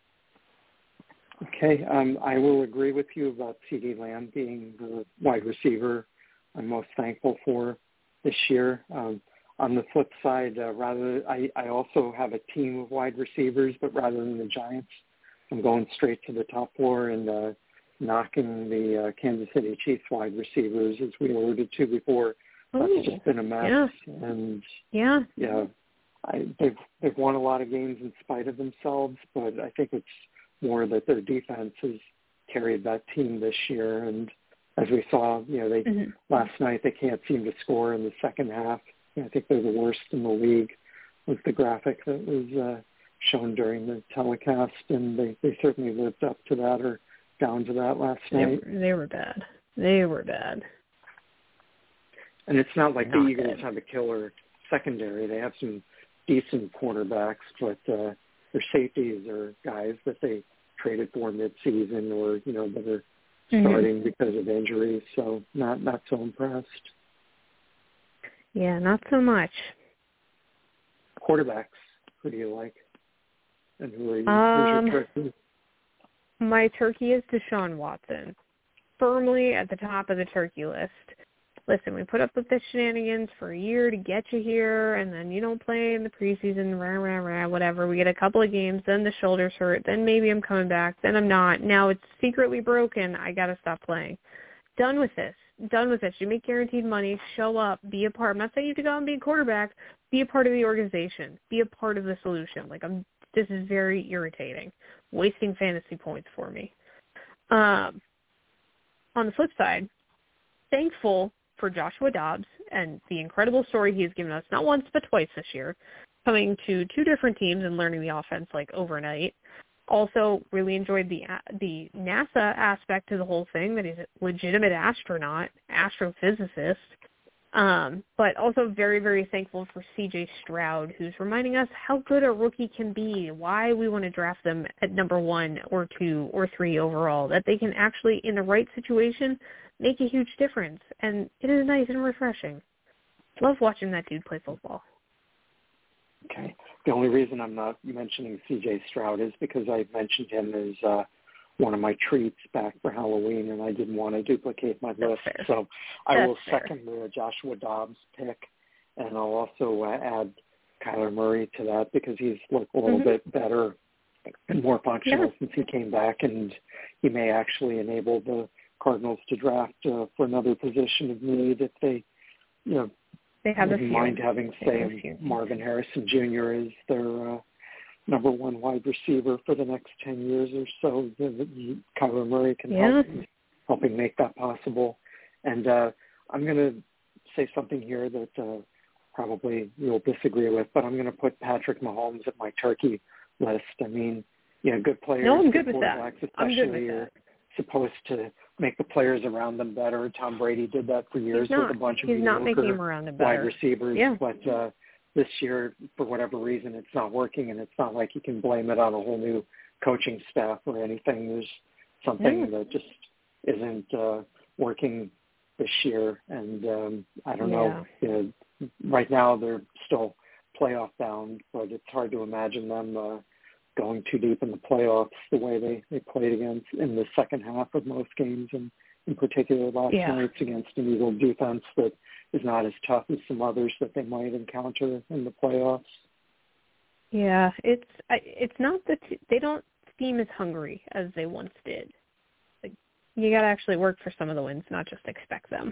Okay, um, I will agree with you about CeeDee Lamb being the wide receiver I'm most thankful for this year. Um, on the flip side, uh, rather, I, I also have a team of wide receivers, but rather than the Giants, I'm going straight to the top four and uh, knocking the uh, Kansas City Chiefs wide receivers, as we alluded to before. That's Ooh, just been a mess. Yeah. And yeah, yeah, I, they've they've won a lot of games in spite of themselves, but I think it's more that their defense has carried that team this year. And as we saw, you know, they mm-hmm. last night they can't seem to score in the second half. I think they're the worst in the league, was the graphic that was uh, shown during the telecast, and they, they certainly lived up to that or down to that last they, night. They were bad. They were bad. And it's not like not the Eagles good. have a killer secondary. They have some decent cornerbacks, but uh, their safeties are guys that they traded for mid-season or, you know, that are mm-hmm. starting because of injuries. So not, not so impressed. Yeah, not so much. Quarterbacks, who do you like? And who are you? Um, Who's your turkey? My turkey is Deshaun Watson, firmly at the top of the turkey list. Listen, we put up with the shenanigans for a year to get you here, and then you don't play in the preseason, rah, rah, rah, whatever. We get a couple of games, then the shoulders hurt, then maybe I'm coming back, then I'm not. Now it's secretly broken. I got to stop playing. Done with this. Done with this. You make guaranteed money. Show up. Be a part. I'm not saying you have to go out and be a quarterback. Be a part of the organization. Be a part of the solution. Like, I'm. This is very irritating. Wasting fantasy points for me. Um, on the flip side, thankful for Joshua Dobbs and the incredible story he has given us, not once but twice this year, coming to two different teams and learning the offense like overnight. Also, really enjoyed the the NASA aspect to the whole thing, that he's a legitimate astronaut, astrophysicist. Um, but also very, very thankful for C J Stroud, who's reminding us how good a rookie can be, why we want to draft them at number one or two or three overall, that they can actually, in the right situation, make a huge difference. And it is nice and refreshing. Love watching that dude play football. Okay. The only reason I'm not mentioning C J Stroud is because I mentioned him as uh, one of my treats back for Halloween, and I didn't want to duplicate my That's list. fair. So I That's will fair. second the Joshua Dobbs pick, and I'll also uh, add Kyler Murray to that because he's looked a little mm-hmm. bit better and more functional yeah. since he came back, and he may actually enable the Cardinals to draft uh, for another position of need if they, you know, They have wouldn't a few. mind having, say, Marvin Harrison Junior as their uh, number one wide receiver for the next ten years or so. Kyler Murray can yeah. help helping make that possible. And uh, I'm going to say something here that uh, probably you'll disagree with, but I'm going to put Patrick Mahomes at my turkey list. I mean, you know, good players, no, I'm good good with that. quarterbacks I'm good with especially, are that. supposed to make the players around them better. Tom Brady did that for years He's not. with a bunch of He's not making mediocre him around him wide better. receivers. Yeah. But uh, this year, for whatever reason, it's not working, and it's not like you can blame it on a whole new coaching staff or anything. There's something Mm. that just isn't uh, working this year, and um, I don't Yeah. know. You know. Right now, they're still playoff bound, but it's hard to imagine them uh, going too deep in the playoffs the way they, they played against in the second half of most games, and in particular last Yeah. night against an Eagle defense that is not as tough as some others that they might encounter in the playoffs. Yeah, it's I, it's not that they don't seem as hungry as they once did. Like, you got to actually work for some of the wins, not just expect them.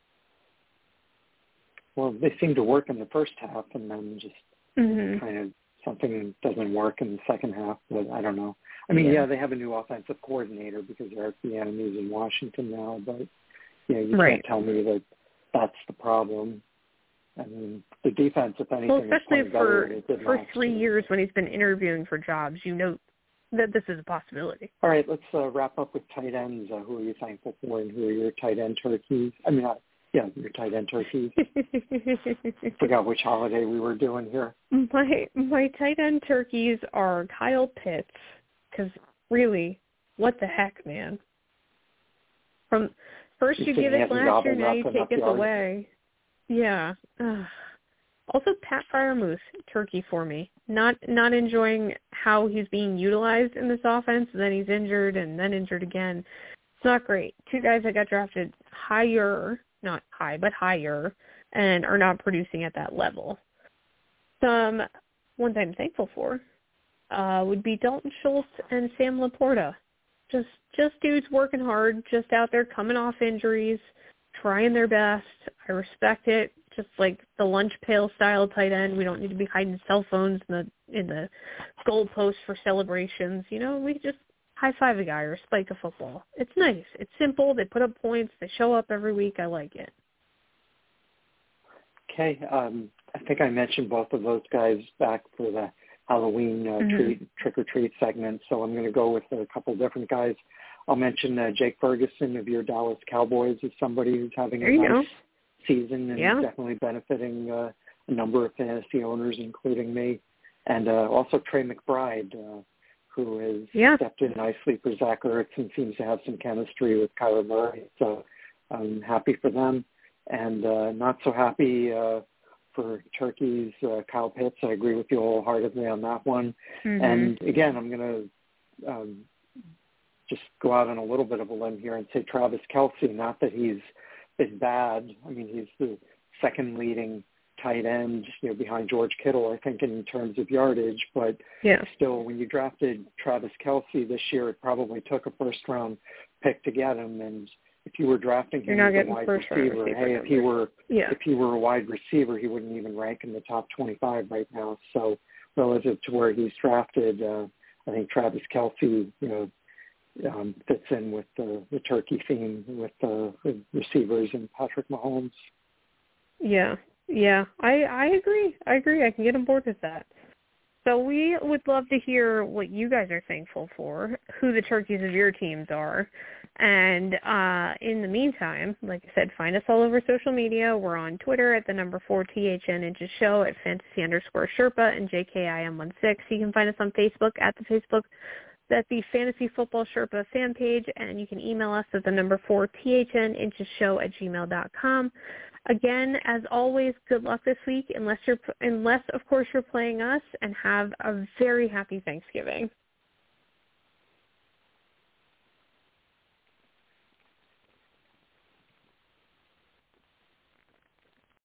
Well, they seem to work in the first half, and then just Mm-hmm. kind of something doesn't work in the second half. But I don't know. I mean, Yeah. yeah, they have a new offensive coordinator because Eric Bieniemy's in Washington now, but you know, you Right. can't tell me that that's the problem. I mean, the defense, if anything, Well, is especially playing better for than it did for last three year. years when he's been interviewing for jobs, you know that this is a possibility. All right, let's uh, wrap up with tight ends. Uh, who are you thankful for, and who are your tight end turkeys? I mean, uh, yeah, your tight end turkeys. Forgot which holiday we were doing here. my my tight end turkeys are Kyle Pitts, because really, what the heck, man? From first You you think give he it hasn't last year, gobbled now up you enough take it yards? away. Yeah. Ugh. Also, Pat Freiermuth, turkey for me. Not not enjoying how he's being utilized in this offense, and then he's injured, and then injured again. It's not great. Two guys that got drafted higher, not high, but higher, and are not producing at that level. Some one thing I'm thankful for uh, would be Dalton Schultz and Sam Laporta. Just just dudes working hard, just out there coming off injuries, trying their best. I respect it. Just like the lunch pail style tight end, we don't need to be hiding cell phones in the in the goalposts for celebrations. You know, we just high five a guy or spike a football. It's nice. It's simple. They put up points. They show up every week. I like it. Okay, um, I think I mentioned both of those guys back for the Halloween uh, Mm-hmm. treat, trick-or-treat segment, so I'm going to go with a couple different guys. I'll mention uh, Jake Ferguson of your Dallas Cowboys as somebody who's having There a you nice go. season and Yeah. definitely benefiting uh, a number of fantasy owners, including me. And uh, also Trey McBride, uh, who has Yeah. stepped in nicely for Zach Ertz and seems to have some chemistry with Kyler Murray. So I'm happy for them. And uh, not so happy uh, for Turkey's uh, Kyle Pitts. I agree with you wholeheartedly on that one. Mm-hmm. And again, I'm going to um, just go out on a little bit of a limb here and say Travis Kelce, not that he's been bad. I mean, he's the second leading tight end, you know, behind George Kittle, I think, in terms of yardage. But Yeah. still, when you drafted Travis Kelce this year, it probably took a first-round pick to get him. And if you were drafting You're him not as a getting wide first-round receiver, receiver hey, if he numbers. were Yeah. if he were a wide receiver, he wouldn't even rank in the top twenty-five right now. So relative to where he's drafted, uh, I think Travis Kelce, you know, um, fits in with the, the turkey theme with uh, the receivers and Patrick Mahomes. Yeah. Yeah. I, I agree. I agree. I can get on board with that. So we would love to hear what you guys are thankful for, who the turkeys of your teams are. And uh, in the meantime, like I said, find us all over social media. We're on Twitter at the number four T H N Inches Show, at fantasy underscore Sherpa, and J K I M one six. You can find us on Facebook at the Facebook, at the Fantasy Football Sherpa fan page, and you can email us at the number four T H N Inches Show at gmail dot com. Again, as always, good luck this week, unless you're, unless of course you're playing us, and have a very happy Thanksgiving.